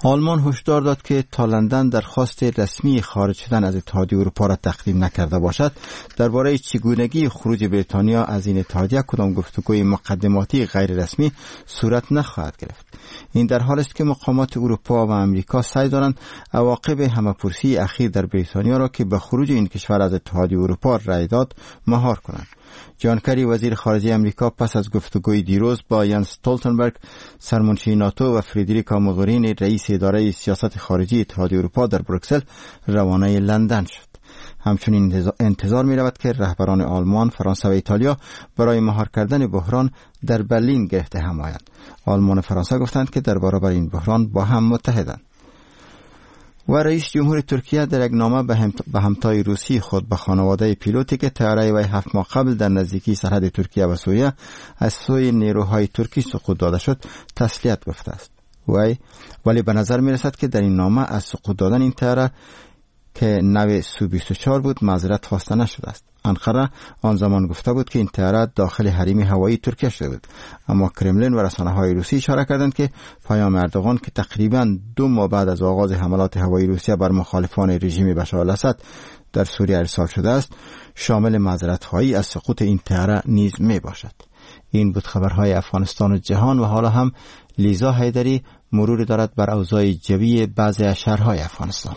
Speaker 14: آلمان هشدار داد که تا لندن درخواست رسمی خارج شدن از اتحادیه اروپا را تقدیم نکرده باشد، درباره چگونگی خروج بریتانیا از این اتحادیه کدام گفتگوی مقدماتی غیر رسمی صورت نخواهد گرفت. این در حالی است که مقامات اروپا و امریکا سعی دارند عواقب همه‌پرسی اخیر در بریتانیا را که به خروج این کشور از اتحادیه اروپا رأی داد مهار کنند. جانکاری وزیر خارجه امریکا پس از گفتگوی دیروز با یانس استولتنبرگ سرمنشی ناتو و فردریکا موگورینی رئیس اداره سیاست خارجی اتحادیه اروپا در بروکسل روانه لندن شد. همچنین انتظار می رود که رهبران آلمان، فرانسه و ایتالیا برای مهار کردن بحران در برلین گرفته هم آیند. آلمان و فرانسه گفتند که در برابر این بحران با هم متحدند. و رئیس جمهور ترکیه در یک نامه به همتای روسی خود به خانواده پیلوتی که طیاره وی 7 ماه قبل در نزدیکی سرحد ترکیه و سوریه از سوی نیروهای ترکی سقوط داده شد تسلیت گفته است. ولی به نظر می رسد که در این نامه از سقوط دادن این طیاره که نوع سو 24 بود معذرت خواسته نشده است. انقره آن زمان گفته بود که این طیاره داخل حریم هوایی ترکیه شده بود، اما کرملین و رسانه‌های روسی اشاره کردند که پیام اردوغان که تقریباً 2 ماه بعد از آغاز حملات هوایی روسیه بر مخالفان رژیم بشار الاسد در سوریه ارسال شده است شامل معذرت‌خواهی از سقوط این طیاره نیز می باشد. این بود خبرهای افغانستان و جهان و حالا هم لیزا حیدری مرور دارد بر اوضاع جوی بعضی از شهرهای افغانستان.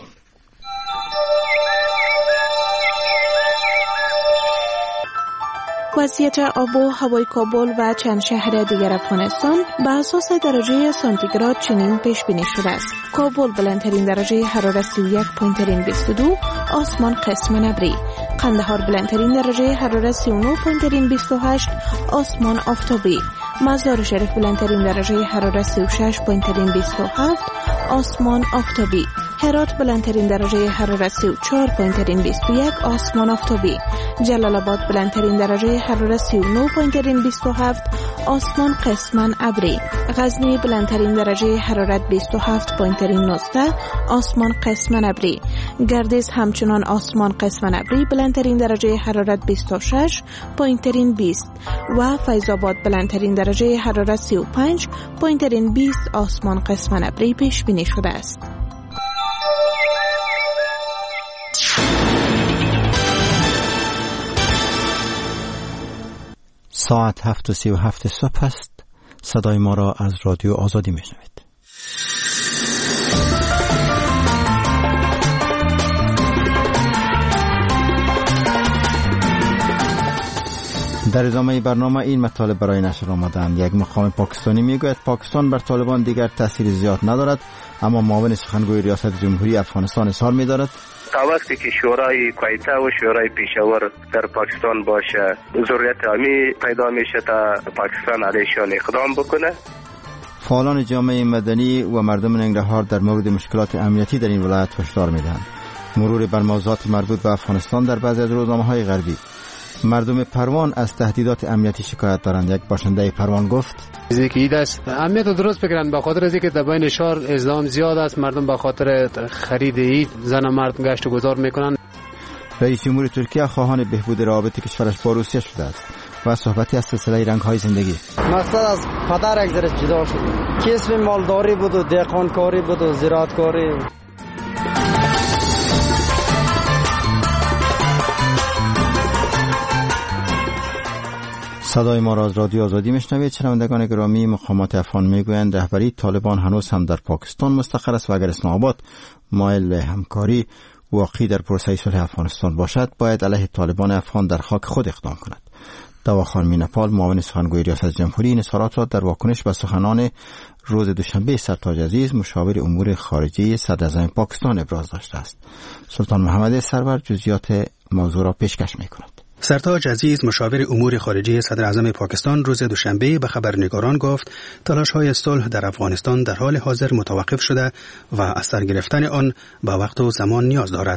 Speaker 17: وضعیت آب و هوای کابل و چند شهر دیگر افغانستان به اساس درجه سانتیگراد چنین پیش بینی شده است. کابل بلندترین درجه حرارت 31.22، آسمان قسماً ابری. قندهار بلندترین درجه حرارت 39.28، آسمان آفتابی. مزار شریف بلندترین درجه حرارت 36.27، آسمان آفتابی. هرات بلندترین درجه حرارت 34.21، آسمان آفتابی. جلال آباد بلندترین درجه حرارت 39.27، آسمان قسماً ابری. غزنی بلندترین درجه حرارت 27.19، آسمان قسماً ابری. گردیز همچنان آسمان قسماً ابری، بلندترین درجه حرارت 26.20 و فیض آباد بلندترین درجه حرارت 35.20، آسمان قسماً ابری پیش بینی شده است.
Speaker 14: ساعت 7:37 صبح است. صدای ما را از رادیو آزادی میشنوید. در ادامه برنامه این مطالب برای نشر آمدند. یک مقام پاکستانی میگوید پاکستان بر طالبان دیگر تأثیر زیاد ندارد، اما معاون سخنگوی ریاست جمهوری افغانستان اظهار می‌دارد
Speaker 4: تا وقتی که شورای کویته و شورای پیشاور در پاکستان باشه ضرورت عامی پیدا میشه تا پاکستان علیشان اقدام بکنه.
Speaker 14: فعالان جامعه مدنی و مردم ننگرهار در مورد مشکلات امنیتی در این ولایت هشدار میدهند. مرور بر موضوعات مربوط به افغانستان در بعضی از روزنامه‌های غربی. مردم پروان از تهدیدات امنیتی شکایت دارند. یک باشنده پروان گفت
Speaker 18: نزدیکی است امنیت درست بگیرن، به خاطر اینکه در بین شهر ازدحام زیاد است، مردم به خاطر خرید عید زن و مرد گشت و گذار میکنن.
Speaker 14: رئیس جمهور ترکیه خواهان بهبود روابط کشورش با روسیه شده است و صحبتی از سلسله رنگ‌های زندگی.
Speaker 19: مقصد از پدر یک ذره جدا شد. کسب مالداری بود و دهقانکاری بود و زراعتکاری.
Speaker 14: صدای ما را از رادیو آزادی میشنوید. شنوندگان گرامی، مقامات افغان میگویند رهبری طالبان هنوز هم در پاکستان مستقر است و اگر اسلام آباد مایل به همکاری واقعی در پروسه صلح افغانستان باشد باید علیه طالبان افغان در خاک خود اقدام کند. دواخان مینپال معاون سخنگوی ریاست جمهوری این اظهارات را در واکنش به سخنان روز دوشنبه سرتاج عزیز مشاور امور خارجه صدراعظم پاکستان ابراز داشته است. سلطان محمد سرور جزئیات موضوع را پیشکش می‌کند.
Speaker 20: سرتاج عزیز مشاور امور خارجه صدراعظم پاکستان روز دوشنبه به خبرنگاران گفت تلاش‌های صلح در افغانستان در حال حاضر متوقف شده و از سر گرفتن آن به وقت و زمان نیاز دارد.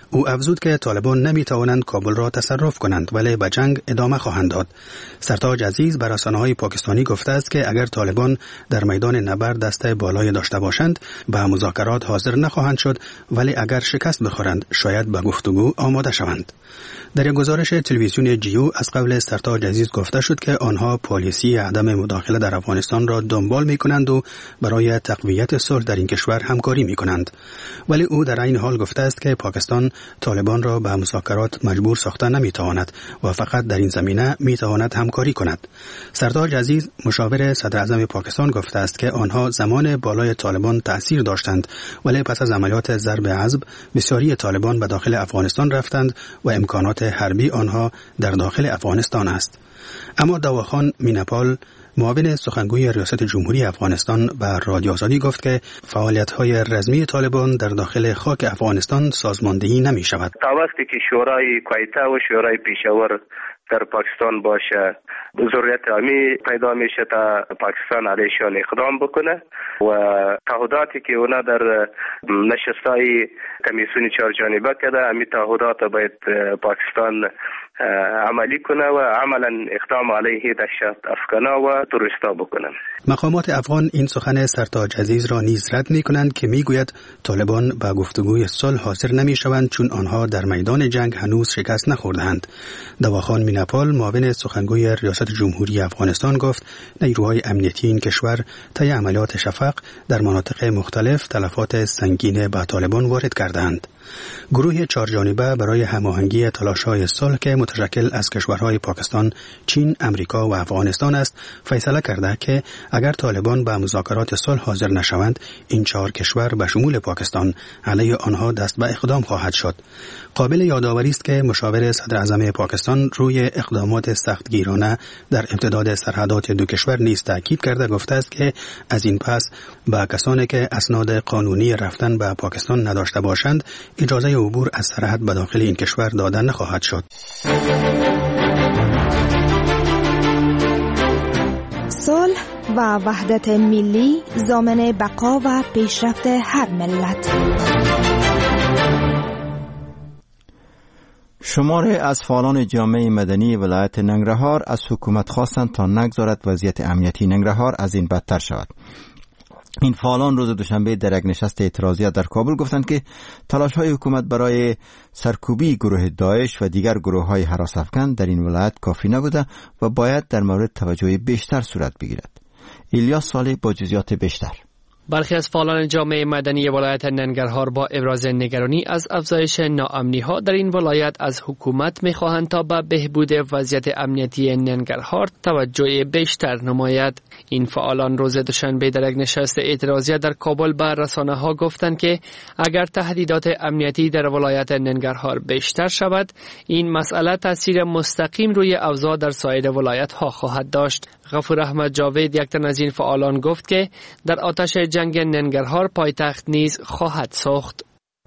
Speaker 20: او افزود که طالبان نمیتوانند کابل را تصرف کنند ولی به جنگ ادامه خواهند داد. سرتاج عزیز بر رسانه‌های پاکستانی گفته است که اگر طالبان در میدان نبرد دست بالای داشته باشند به مذاکرات حاضر نخواهند شد، ولی اگر شکست بخورند شاید به گفتگو آماده شوند. در یک گزارش تلویزیون جیو از قبل سرتاج عزیز گفته شد که آنها پالیسی عدم مداخله در افغانستان را دنبال می‌کنند و برای تقویت صلح در این کشور همکاری می‌کنند. ولی او در این حال گفته است که پاکستان طالبان را به مذاکرات مجبور ساخته نمی‌تواند و فقط در این زمینه می‌تواند همکاری کند. سرتاج عزیز مشاور صدر اعظم پاکستان گفته است که آنها زمان بالای طالبان تأثیر داشتند، ولی پس از عملیات ضرب عضب بسیاری طالبان به داخل افغانستان رفتند و امکانات حربی آنها در داخل افغانستان است. اما دواخان میناپال معاون سخنگوی ریاست جمهوری افغانستان به رادیو آزادی گفت که فعالیت‌های رسمی طالبان در داخل خاک افغانستان سازماندهی نمی شود.
Speaker 4: تا وقتی که شورای کویته و شورای پیشاور در پاکستان باشه ضرورت عمی پیدا میشه تا پاکستان علیشان اقدام بکنه و تعهداتی که اونا در نشستای کمیسیون چهار جانبه کرده امی تعهدات باید پاکستان عملی کنه و عملا اقدام علیه دهشت افکنا و تروریستا بکنه.
Speaker 20: مقامات افغان این سخن سرتاج عزیز را نیز رد می‌کنند که میگوید طالبان به گفتگوی صلح حاضر نمی‌شوند چون آنها در میدان جنگ هنوز شکست نخورده‌اند. دواخان میناپال معاون سخنگوی ریاست جمهوری افغانستان گفت نیروهای امنیتی این کشور طی عملیات شفق در مناطق مختلف تلفات سنگین به طالبان وارد کردند. گروه چهارجانبه برای هماهنگی تلاش‌های صلح که متشکل از کشورهای پاکستان، چین، امریکا و افغانستان است، فیصله کرده که اگر طالبان به مذاکرات صلح حاضر نشوند، این 4 کشور به شمول پاکستان علیه آنها دست به اقدام خواهد شد. قابل یادآوری است که مشاور صدر اعظم پاکستان روی اقدامات سختگیرانه در امتداد سرحدات دو کشور نیز تاکید کرده گفته است که از این پس به کسانی که اسناد قانونی رفتن به پاکستان نداشته باشند اجازه عبور از سرحد به داخل این کشور داده نخواهد شد.
Speaker 17: صلح و وحدت ملی ضامن بقا و پیشرفت هر ملت.
Speaker 14: شماری از فعالان جامعه مدنی ولایت ننگرهار از حکومت خواستند تا نگذارد وضعیت امنیتی ننگرهار از این بدتر شود. این فعالان روز دوشنبه در یک نشست اعتراضیه در کابل گفتند که تلاش‌های حکومت برای سرکوبی گروه داعش و دیگر گروه‌های هراس افکن در این ولایت کافی نبوده و باید در مورد توجه بیشتر صورت بگیرد. الیاس صالح با جزئیات بیشتر.
Speaker 21: برخی از فعالان جامعه مدنی ولایت ننگرهار با ابراز نگرانی از افزایش ناامنی‌ها در این ولایت از حکومت می‌خواهند تا به بهبود وضعیت امنیتی ننگرهار توجه بیشتر نماید. این فعالان روز دوشنبه در یک نشست اعتراضی در کابل به رسانه‌ها گفتند که اگر تهدیدات امنیتی در ولایت ننگرهار بیشتر شود، این مسئله تاثیر مستقیم روی اوضاع در سایر ولایت‌ها خواهد داشت. غفور احمد جاوید یک تن از این فعالان گفت که در آتش جنگ ننگرهار پایتخت نیز خواهد سوخت.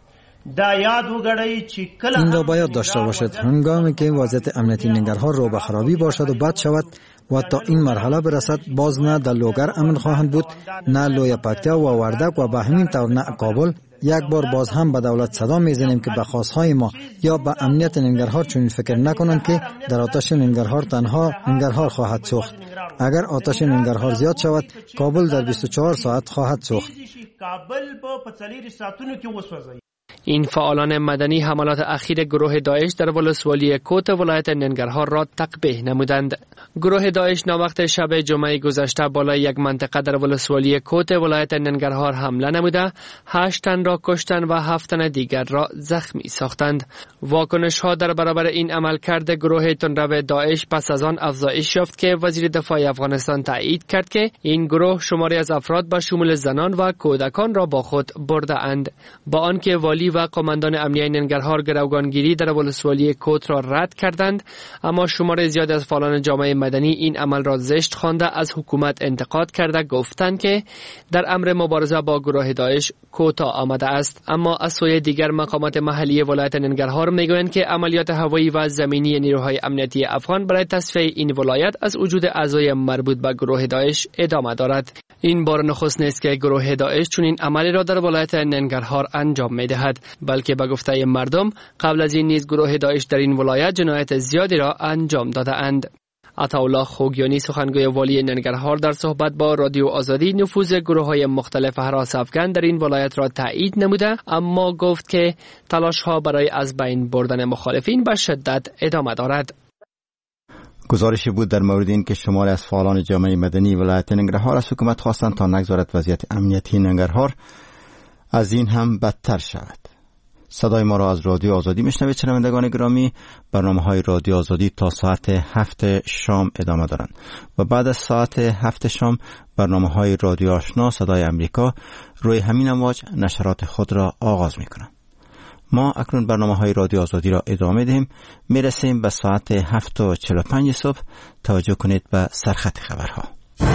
Speaker 22: این را باید داشته باشد هنگامی که وضعیت امنیتی ننگرهار رو به خرابی باشد و بد شود و تا این مرحله برسد باز نه در لوگر امن خواهند بود، نه لوی پکتیا و وردک و به همین طور نه کابل. یک بار باز هم به دولت صدا میزنیم که به خواستهای ما یا به امنیت ننگرهار چنین فکر نکنند که در آتش ننگرهار تنها ننگرهار خواهد سوخت. اگر آتش ننگرهار زیاد شود کابل در 24 ساعت خواهد سوخت.
Speaker 21: این فعالان مدنی حملات اخیر گروه داعش در ولسوالی کوت ولایت ننگرهار را تقبیح نمودند. گروه داعش ناوقت شب جمعه گذشته بالای یک منطقه در ولسوالی کوت ولایت ننگرهار حمله نموده 8 تن را کشتند و 7 تن دیگر را زخمی ساختند. واکنش ها در برابر این عملکرد گروه تندرو داعش پس از آن افزایش یافت که وزیر دفاع افغانستان تایید کرد که این گروه شماری از افراد به شمول زنان و کودکان را با خود برده اند. با آنکه والی و قماندان امنیه ننگرهار گروگانگیری در ولسوالی کوت را رد کردند، اما شمار زیاد از فعالان جامعه مدنی این عمل را زشت خوانده از حکومت انتقاد کرده گفتند که در امر مبارزه با گروه داعش کوتاه آمده است. اما از سوی دیگر مقامات محلی ولایت ننگرهار میگویند که عملیات هوایی و زمینی نیروهای امنیتی افغان برای تصفیه این ولایت از وجود اعضای مربوط به گروه داعش ادامه دارد. این بار نخست نیست که گروه داعش چنین عملی را در ولایت ننگرهار انجام میدهد. بلکه به گفته مردم قبل از این نیز گروه داعش در این ولایت جنایت زیادی را انجام داده اند. عطاالله خوگیانی سخنگوی والی ننگرهار در صحبت با رادیو آزادی نفوذ گروه‌های مختلف هراس افغان در این ولایت را تایید نموده، اما گفت که تلاش‌ها برای از بین بردن مخالفین به شدت ادامه دارد.
Speaker 14: گزارشی بود در مورد این که شماری از فعالان جامعه مدنی ولایت ننگرهار از حکومت خواستند تا نگذارد وضعیت امنیتی ننگرهار از این هم بدتر شود. صدای ما را از رادیو آزادی میشنوید. شنوندگان گرامی، برنامه‌های رادیو آزادی تا ساعت 7 شام ادامه دارند و بعد از ساعت 7 شام برنامه‌های رادیو آشنا صدای امریکا روی همین امواج نشرات خود را آغاز می‌کنند. ما اکنون برنامه‌های رادیو آزادی را ادامه دهیم. میرسیم به ساعت 7:45 صبح. توجه کنید به سرخط خبرها.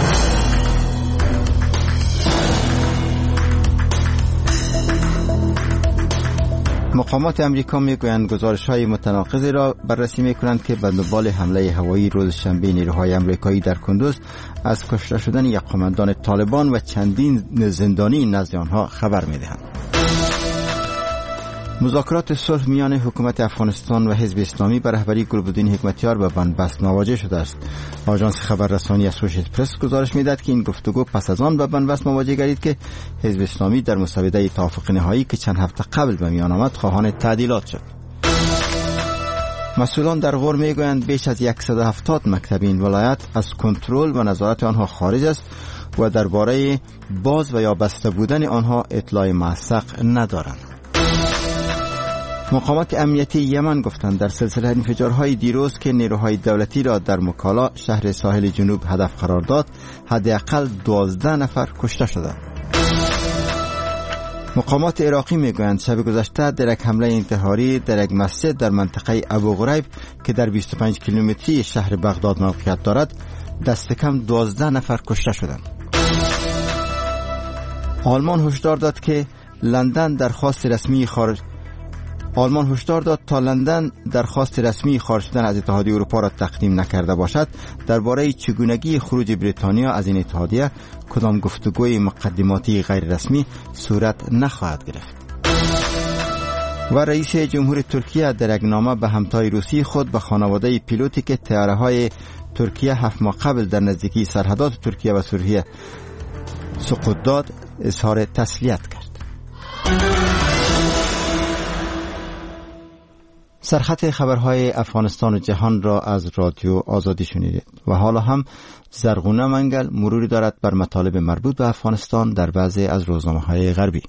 Speaker 14: مقامات امریکا میگویند گزارش‌های متناقضی را بررسی می‌کنند که به دنبال حمله هوایی روز شنبه نیروهای امریکایی در کندوز از کشته شدن یک قماندان طالبان و چندین زندانی نزد آنها خبر می‌دهند. مذاکرات صلح میان حکومت افغانستان و حزب اسلامی به رهبری گلبدین حکمتیار به بنبست مواجه شده است. آژانس خبررسانی اسوشییتد پرس گزارش می‌دهد که این گفتگو پس از آن به بنبست مواجه گردید که حزب اسلامی در مسوده توافق نهایی که چند هفته قبل به میان آمد خواهان تعدیلات شد. مسئولان در غور میگویند بیش از 170 مکتب این ولایت از کنترل و نظارت آنها خارج است و درباره باز و یا بسته بودن آنها اطلاع موثق ندارند. مقامات امنیتی یمن گفتند در سلسله انفجارهای دیروز که نیروهای دولتی را در مکالا شهر ساحل جنوب هدف قرار داد، حداقل 12 نفر کشته شدند. مقامات عراقی میگویند شب گذشته در یک حمله انتحاری در یک مسجد در منطقه ابو غریب که در 25 کیلومتری شهر بغداد موقعیت دارد، دست کم 12 نفر کشته شدند. آلمان هشدار داد تا لندن درخواست رسمی خارج شدن از اتحادیه اروپا را تقدیم نکرده باشد. درباره چگونگی خروج بریتانیا از این اتحادیه کدام گفتگوی مقدماتی غیر رسمی صورت نخواهد گرفت. و رئیس جمهور ترکیه در یک نامه به همتای روسی خود به خانواده پیلوتی که طیاره‌های ترکیه 7 ماه قبل در نزدیکی سرحدات ترکیه و سوریه سقوط داد اظهار تسلیت کرد. سرخط خبرهای افغانستان و جهان را از رادیو آزادی شنیدید و حالا هم زرغونه منگل مروری دارد بر مطالب مربوط به افغانستان در بعضی از روزنامه‌های غربی.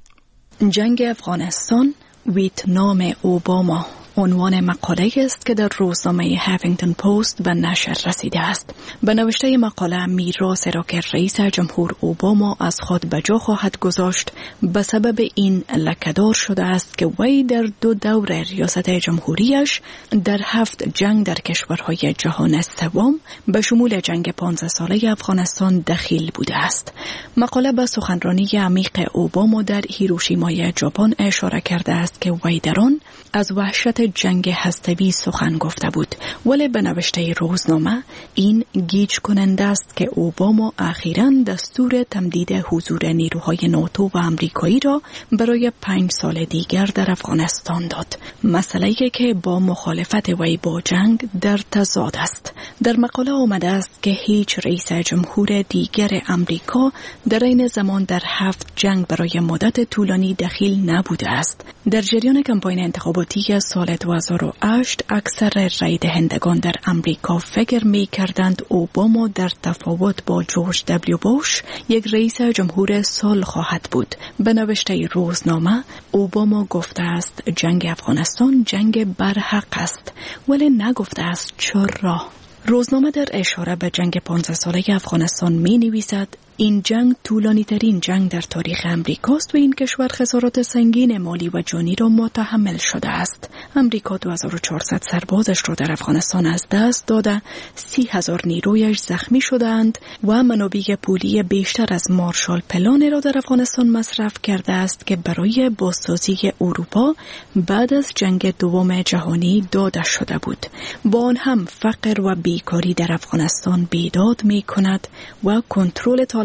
Speaker 3: جنگ افغانستان، ویتنام اوباما عنوان مقاله است که در روزنامه هافینگتون پست به نشر رسیده است. به نوشته مقاله میراث را که رئیس جمهور اوباما از خود به جا خواهد گذاشت به سبب این لکه‌دار شده است که وی در 2 دور ریاست جمهوریش در 7 جنگ در کشورهای جهان سوم به شمول جنگ 15 ساله افغانستان دخیل بوده است. مقاله به سخنرانی عمیق اوباما در هیروشیمای ژاپن اشاره کرده است که وی در آن از وحشت جنگ هسته‌ای سخن گفته بود، ولی به نوشته روزنامه این گیج کننده است که اوباما اخیراً دستور تمدید حضور نیروهای ناتو و آمریکایی را برای 5 سال دیگر در افغانستان داد، مسئله‌ای که با مخالفت وی با جنگ در تضاد است. در مقاله آمده است که هیچ رئیس جمهور دیگر آمریکا در این زمان در 7 جنگ برای مدت طولانی دخیل نبوده است. در جریان کمپاین انتخاباتی سال 2008 اکثر رای دهندگان در آمریکا فکر می‌کردند اوباما در تفاوت با جورج دبلیو بوش یک رئیس جمهور صلح خواهد بود. به نوشته روزنامه اوباما گفته است جنگ افغانستان جنگ برحق است، ولی نگفته است چرا. روزنامه در اشاره به جنگ 15 ساله افغانستان می نویسد این جنگ طولانی ترین جنگ در تاریخ امریکاست و این کشور خسارات سنگین مالی و جانی را متحمل شده است. امریکا 2400 سربازش را در افغانستان از دست داده، 30,000 نیرویش زخمی شدند و منابع پولی بیشتر از مارشال پلان را در افغانستان مصرف کرده است که برای بازسازی اروپا بعد از جنگ دوم جهانی داده شده بود. با آن هم فقر و بیکاری در افغانستان بیداد می کند و کنترل طالبان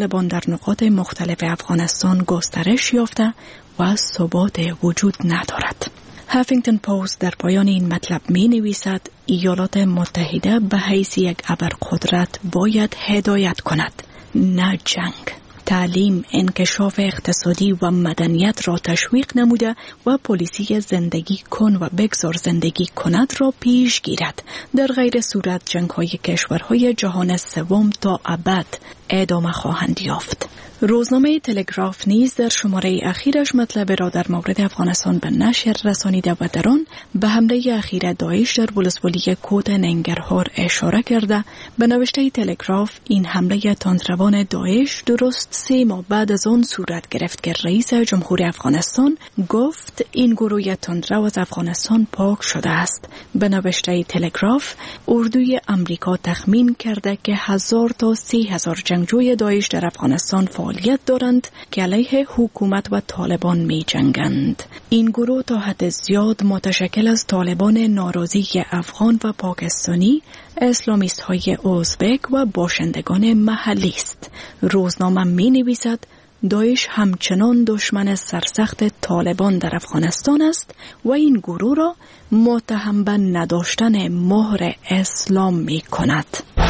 Speaker 3: طالبان در نقاط مختلف افغانستان گسترش یافته و ثبات وجود ندارد. هافینگتن پست در پایان این مطلب می نویسد ایالات متحده به حیث یک ابرقدرت باید هدایت کند، نه جنگ. تعلیم، انکشاف اقتصادی و مدنیت را تشویق نموده و پلیسی زندگی کن و بگذار زندگی کند را پیش گیرد. در غیر صورت جنگ‌های کشورهای جهان سوم تا ابد ادامه خواهند یافت. روزنامه تلگراف نیز در شماره اخیرش مطلب را در مورد افغانستان به نشر رسانیده و در آن به حمله اخیر داعش در ولسوالی کوت ننگرهار اشاره کرده. به نوشته تلگراف این حمله تندروان داعش درست 3 ماه بعد از آن صورت گرفت که رئیس جمهور افغانستان گفت این گروه تندرو از افغانستان پاک شده است. به نوشته تلگراف اردوی امریکا تخمین کرده که 1000 تا 3000 جنگجوی داعش در افغانستان فعالیت دارند که علیه حکومت و طالبان می جنگند. این گروه تا حد زیاد متشکل از طالبان ناراضی افغان و پاکستانی، اسلامیست های ازبک و باشندگان محلی است. روزنامه می نویسد داعش همچنان دشمن سرسخت طالبان در افغانستان است و این گروه را متهم به نداشتن مهر اسلام می کند.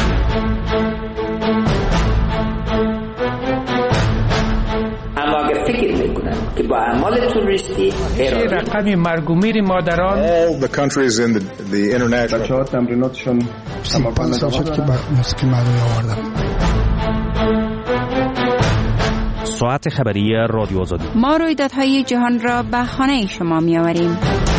Speaker 6: فکر میکنن که با اعمال توریستی
Speaker 7: رقم مرگ و میر مادران
Speaker 23: all the countries in the international
Speaker 24: بچه‌ها تمریناتشون
Speaker 25: 5 سال شد که موسیقی معنوی آوردم.
Speaker 26: ساعت خبری رادیو آزادی.
Speaker 27: ما رویدادهای جهان را به خانه شما می‌آوریم.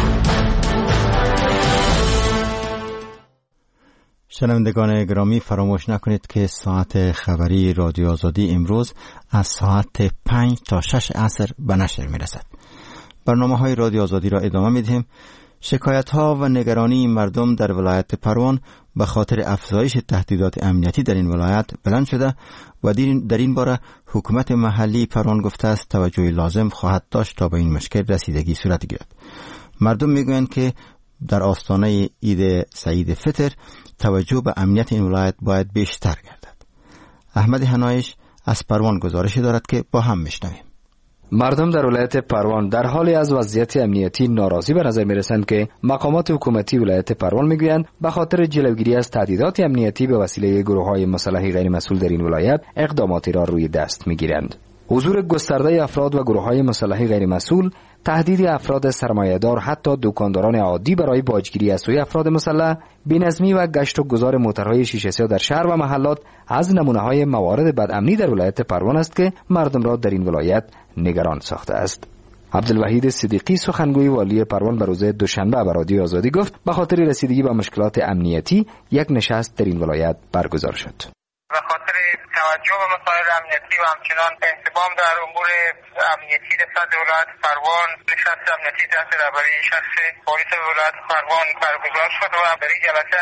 Speaker 14: شنوندگان گرامی، فراموش نکنید که ساعت خبری رادیو آزادی امروز از ساعت 5 تا 6 عصر به نشر میرسد. برنامه‌های رادیو آزادی را ادامه میدیم. شکایت‌ها و نگرانی مردم در ولایت پروان به خاطر افزایش تهدیدات امنیتی در این ولایت بلند شده و در این باره حکومت محلی پروان گفته است توجه لازم خواهد داشت تا به این مشکل رسیدگی صورت گیرد. مردم میگویند که در آستانه عید سعید فطر توجه به امنیت این ولایت باید بیشتر گردد. احمد حنایش از پروان گزارشی دارد که با هم میشنویم.
Speaker 28: مردم در ولایت پروان در حالی از وضعیت امنیتی ناراضی به نظر میرسند که مقامات حکومتی ولایت پروان میگویند به خاطر جلوگیری از تهدیدات امنیتی به وسیله گروه‌های مسلح غیر مسئول در این ولایت اقداماتی را روی دست میگیرند. حضور گسترده افراد و گروه‌های مسلح غیر مسئول، تهدید افراد سرمایه‌دار حتی دکانداران عادی برای باجگیری از سوی افراد مسلح، بی‌نظمی و گشت و گذار موترهای شیشه‌سیاه در شهر و محلات از نمونه‌های موارد بدامنی در ولایت پروان است که مردم را در این ولایت نگران ساخته است. عبدالوحید صدیقی سخنگوی والی پروان به روز دوشنبه به رادیو آزادی گفت به خاطر رسیدگی به مشکلات امنیتی یک نشست در این ولایت برگزار شد.
Speaker 29: به خاطر توجه به مسائل امنیتی و همچنان اهتمام در امور امنیتی در سطح ولایت پروان نشست امنیتی تحت رهبری شخص پلیس ولایت پروان برگزار شد و در این جلسه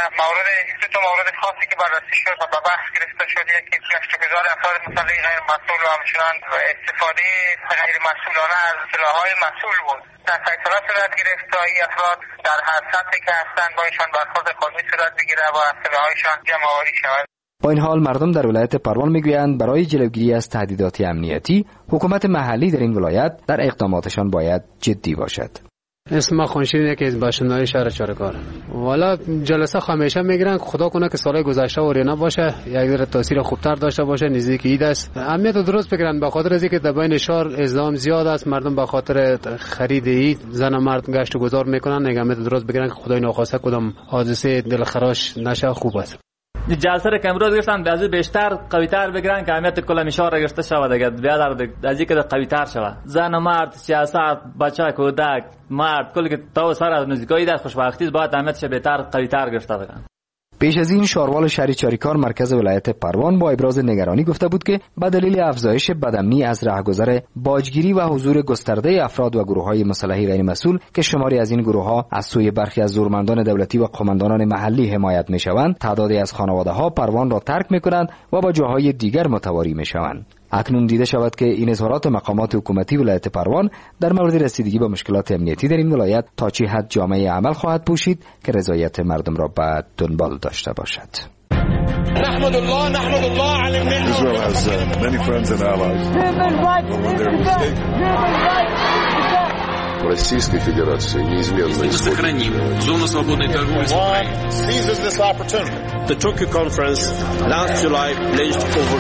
Speaker 29: دو مورد خاصی که بررسی شد و به بحث گرفته شد، یکی گشت و گذار افراد مسلح غیر مسئول و همچنان استفاده غیر مسئولانه از سلاح‌های مسئول بود. در سیطره صورت گرفت تا این افراد در هر سطحی که هستند با ایشان برخورد قانونی صورت بگیره و سلاح‌هایشان جمع‌آوری شود.
Speaker 28: با این حال مردم در ولایت پروان میگویند برای جلوگیری از تهدیدات امنیتی حکومت محلی در این ولایت در اقداماتشان باید جدی باشد.
Speaker 18: اسم ما خونشیرینه که باشنده‌های شهر چاره‌کار. والا جلسه همیشه میگیرن خدا کنه که سال گذشته اورینا باشه، یک ذره تاثیر خوبتر داشته باشه، نزدیک عید است. امنیت درست بگیرن به خاطر اینکه در بین شهر ازدحام زیاد است، مردم به خاطر خرید عید زن و مرد گشت و گذار میکنن. امنیت درست بگیرن که خدای ناخواسته کدام حادثه دلخراش نشه. خوب است.
Speaker 30: جلسه را که امروز گرفتن بعضی بیشتر قوی‌تر بگیرن که اهمیت کل میشار را گرفته شود دیگه بیادر از اینکه قوی‌تر شود. زن و مرد، سیاست، بچه، کودک، مرد کلی که تا سر نزدیکایی در خوشبختی باید اهمیتش بهتر قوی‌تر گرفته بگن.
Speaker 28: پیش از این شاروال شهر چاریکار مرکز ولایت پروان با ابراز نگرانی گفته بود که به دلیل افزایش بدامنی از راهگذر باجگیری و حضور گسترده افراد و گروه‌های مسلح غیر مسئول که شماری از این گروه‌ها از سوی برخی از زورمندان دولتی و قماندانان محلی حمایت می‌شوند، تعدادی از خانواده‌ها پروان را ترک می‌کنند و با جاهای دیگر متواری می‌شوند. اکنون دیده شود که این اظهارات مقامات حکومتی ولایت پروان در مورد رسیدگی به مشکلات امنیتی در این ولایت تا چه حد جامعه عمل خواهد پوشید که رضایت مردم را به دنبال داشته باشد.
Speaker 23: Israel has many friends and allies. When they're mistaken.
Speaker 5: В Российской Федерации неизменно
Speaker 8: сохраним зону свободной торговли с Украиной.
Speaker 9: The Tokyo conference last July pledged over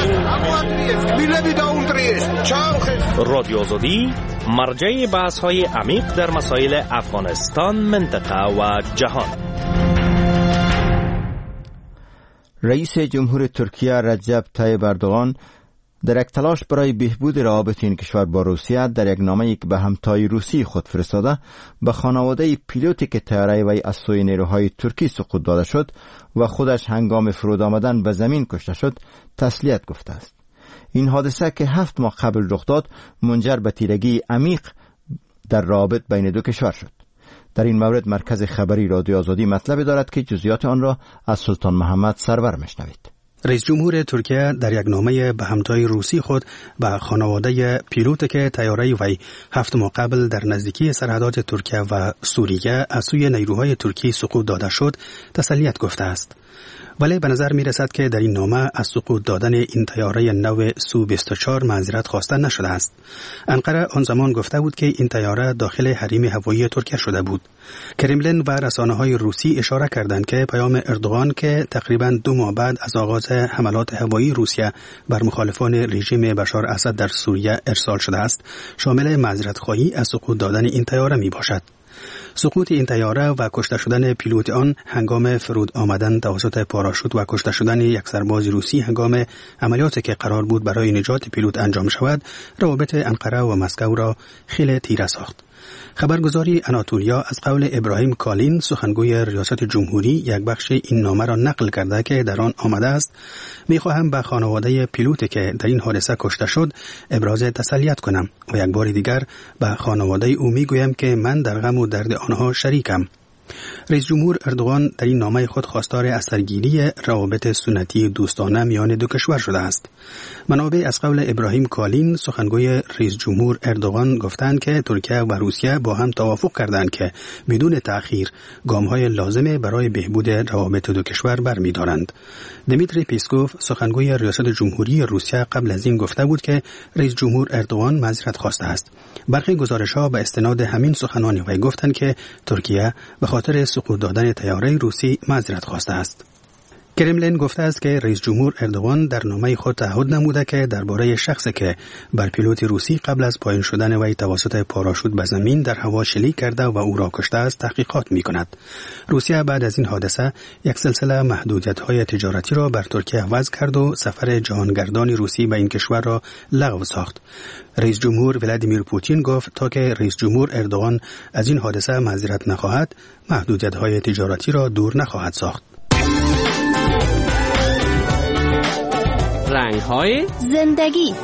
Speaker 9: 16.
Speaker 26: رادیو آزادی مرجع بحث‌های عمیق در مسائل افغانستان، منطقه و جهان.
Speaker 14: رئیس جمهور ترکیه رجب طیب اردوغان در یک تلاش برای بهبود روابط این کشور با روسیه در یک نامه‌ای که به همتای روسی خود فرستاده به خانواده پیلوتی که طیاره وی از سوی نیروهای ترکی سقوط داده شد و خودش هنگام فرود آمدن به زمین کشته شد تسلیت گفته است. این حادثه که 7 ماه قبل رخ داد منجر به تیرگی عمیق در روابط بین دو کشور شد. در این مورد مرکز خبری رادیو آزادی مطلب دارد که جزئیات آن را از سلطان محمد سرور میشنوید.
Speaker 20: رئیس جمهور ترکیه در یک نامه به همتای روسی خود به خانواده پیلوت که طیاره وی 7 ماه قبل در نزدیکی سرحدات ترکیه و سوریه از سوی نیروهای ترکی سقوط داده شد تسلیت گفته است. ولی به نظر می رسد که در این نامه از سقوط دادن این طیاره نو سو 24 معذرت خواسته نشده است. انقره آن زمان گفته بود که این طیاره داخل حریم هوایی ترکیه شده بود. کرملین و رسانه‌های روسی اشاره کردند که پیام اردوغان که تقریباً 2 ماه بعد از آغاز حملات هوایی روسیه بر مخالفان رژیم بشار اسد در سوریه ارسال شده است، شامل معذرت خواهی از سقوط دادن این طیاره می باشد. سقوط این طیاره و کشته شدن پیلوت آن هنگام فرود آمدن توسط پاراشوت و کشته شدن یک سرباز روسی هنگام عملیاتی که قرار بود برای نجات پیلوت انجام شود، روابط انقره و مسکو را خیلی تیره ساخت. خبرگزاری آناتولیا از قول ابراهیم کالین سخنگوی ریاست جمهوری یک بخش این نامه را نقل کرده که در آن آمده است: می‌خواهم به خانواده پیلوتی که در این حادثه کشته شد ابراز تسلیت کنم و یک بار دیگر به خانواده او میگویم که من در غم و درد آنها شریکم. رئیس جمهور اردوغان در این نامه خود خواستار اثرگیری روابط سنتی دوستانه میان دو کشور شده است. منابع از قول ابراهیم کالین سخنگوی رئیس جمهور اردوغان گفتند که ترکیه و روسیه با هم توافق کردند که بدون تأخیر گام‌های لازم برای بهبود روابط دو کشور برمی‌دارند. دمیتری پیسکوف سخنگوی ریاست جمهوری روسیه قبل از این گفته بود که رئیس جمهور اردوغان معذرت خواسته است. برخی گزارش‌ها به استناد همین سخنان وی گفتند که ترکیه به خاطر سقوط دادن طیاره روسی معذرت خواسته است. کرملین گفته است که رئیس جمهور اردوغان در نامه خود تعهد نموده که درباره شخصی که بر پیلوت روسی قبل از پایین شدن وی توسط پاراشوت به زمین در هوا شلیک کرده و او را کشته است تحقیقات می‌کند. روسیه بعد از این حادثه یک سلسله محدودیت‌های تجارتی را بر ترکیه وضع کرد و سفر جهانگردان روسی به این کشور را لغو ساخت. رئیس جمهور ولادیمیر پوتین گفت تا که رئیس جمهور اردوغان از این حادثه معذرت نخواهد، محدودیت‌های تجارتی را دور نخواهد ساخت.
Speaker 27: رنگ‌های زندگی.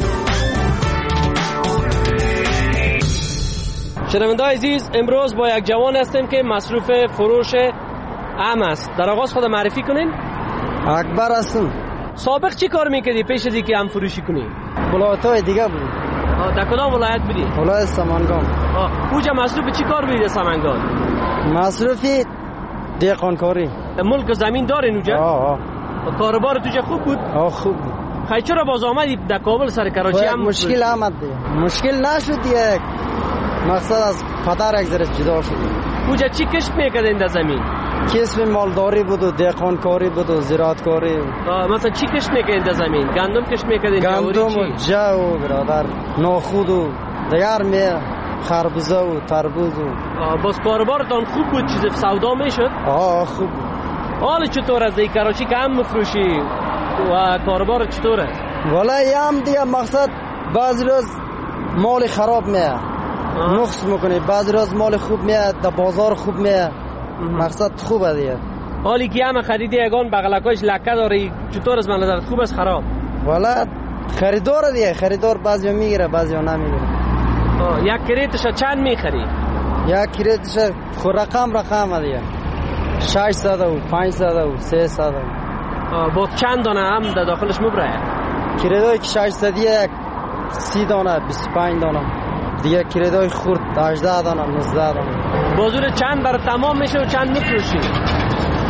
Speaker 10: شنونده‌های عزیز، امروز با یک جوان هستیم که مصروف فروش ام است. در آغاز خود معرفی کنین.
Speaker 19: اکبر هستم.
Speaker 10: سابق چی کار میکردی پیش از اینکه ام فروشی کنی؟
Speaker 19: ولایت‌های دیگه بود.
Speaker 10: در کدام ولایت بودی؟
Speaker 19: ولایت سمنگان.
Speaker 10: اوجا مصروف چی کار بودی در سمنگان؟
Speaker 19: مصروف دهقانکاری.
Speaker 10: ملک زمین دارین اونجا؟ کاروبار توجه خوب بود؟
Speaker 19: خوب بود.
Speaker 10: خیلی چرا باز آمدی در کابل سر کراچی هم؟
Speaker 19: مشکل آمد دیگه. مشکل نشد یک. مقصد از پدر یک ذره جدا شد.
Speaker 10: اوجا چی کشت میکردین در زمین؟
Speaker 19: کسب مالداری بود و دهقانکاری بود و زراعتکاری.
Speaker 10: مثلا چی کشت میکردین در زمین؟ گندم کشت میکردین؟
Speaker 19: گندم و جو برادر، ناخود و دیگر می خربزه و تربوز و.
Speaker 10: باز کاروبارتان خوب بود؟ چیز سودا میشد؟
Speaker 19: خوب بود.
Speaker 10: حال چطور است؟ کراچی که هم مفروشی و کاروبار چطوره؟
Speaker 19: والله هم دیگه مقصد بعضی روز مال خراب میاد نقص میکنه، بعضی روز مال خوب میاد، در بازار خوب میاد، مقصد خوبه دیگه.
Speaker 10: حالی که هم خریدی یگان بغلکاش لکه داری، چطور است؟ من نظرت خوب است خراب؟
Speaker 19: والله خریدار دیگه، خریدار بعضی میگیره بعضی نمیگیره.
Speaker 10: یک کریتش چند میخری؟
Speaker 19: یک کریتش خود رقم دیگه 600 و 500 و 300.
Speaker 10: با چند دانه هم در داخلش مبره؟
Speaker 19: کریدای که 600 یک 30 دانه 25 دانه دیگه، کریدای خورد 18 دانه 19 دانه.
Speaker 10: بازور چند برای تمام میشه و چند میفروشی؟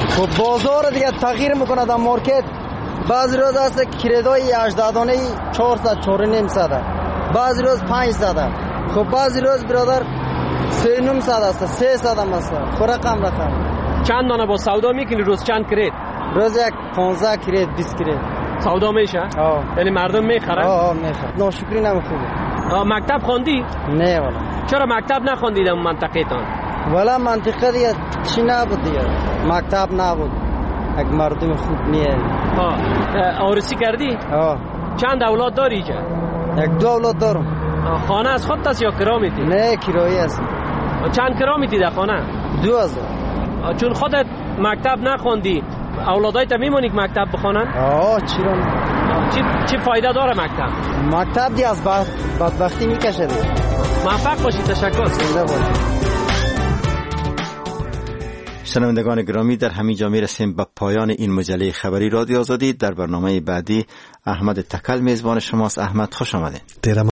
Speaker 19: خب بازار دیگه تغییر میکنه در مارکت. بعضی روز هست کریدای 18 دانه 400 4,500 بعضی روز 500. خب بعضی روز برادر 3,900 است 300 هم است. خب رقم
Speaker 10: چند دانه با سودا میکنی روز؟ چند کرید؟
Speaker 19: روز یک 15 کرید 20 کرید
Speaker 10: سودا میشه؟ یعنی مردم میخرن؟
Speaker 19: میخرن. ناشکری نمیخوبه.
Speaker 10: مکتب خواندی؟
Speaker 19: نه والا.
Speaker 10: چرا مکتب نخواندی در منطقه تان؟
Speaker 19: والا منطقه دیگه چی نبود دیگه، مکتب نبود، یک مردم خوب نیه.
Speaker 10: آرسی کردی؟ چند اولاد داری چه؟
Speaker 19: یک 2 اولاد دارم.
Speaker 10: خانه از خودت است یا کرا میدی؟
Speaker 19: نه کرایی است.
Speaker 3: چند کرا میدی در خانه؟
Speaker 19: 2000.
Speaker 3: چون خودت مکتب نخوندی اولادایت میمونی که مکتب بخونن؟
Speaker 19: چرا؟
Speaker 3: چی فایده داره مکتب؟
Speaker 19: مکتب دی از بدبختی میکشه دی.
Speaker 3: موفق باشی. تشکر.
Speaker 19: زنده باشی.
Speaker 14: شنوندگان گرامی، در همین جا میرسیم به پایان این مجله خبری رادیو آزادی. در برنامه بعدی احمد تکل میزبان شماست. احمد خوش آمدید.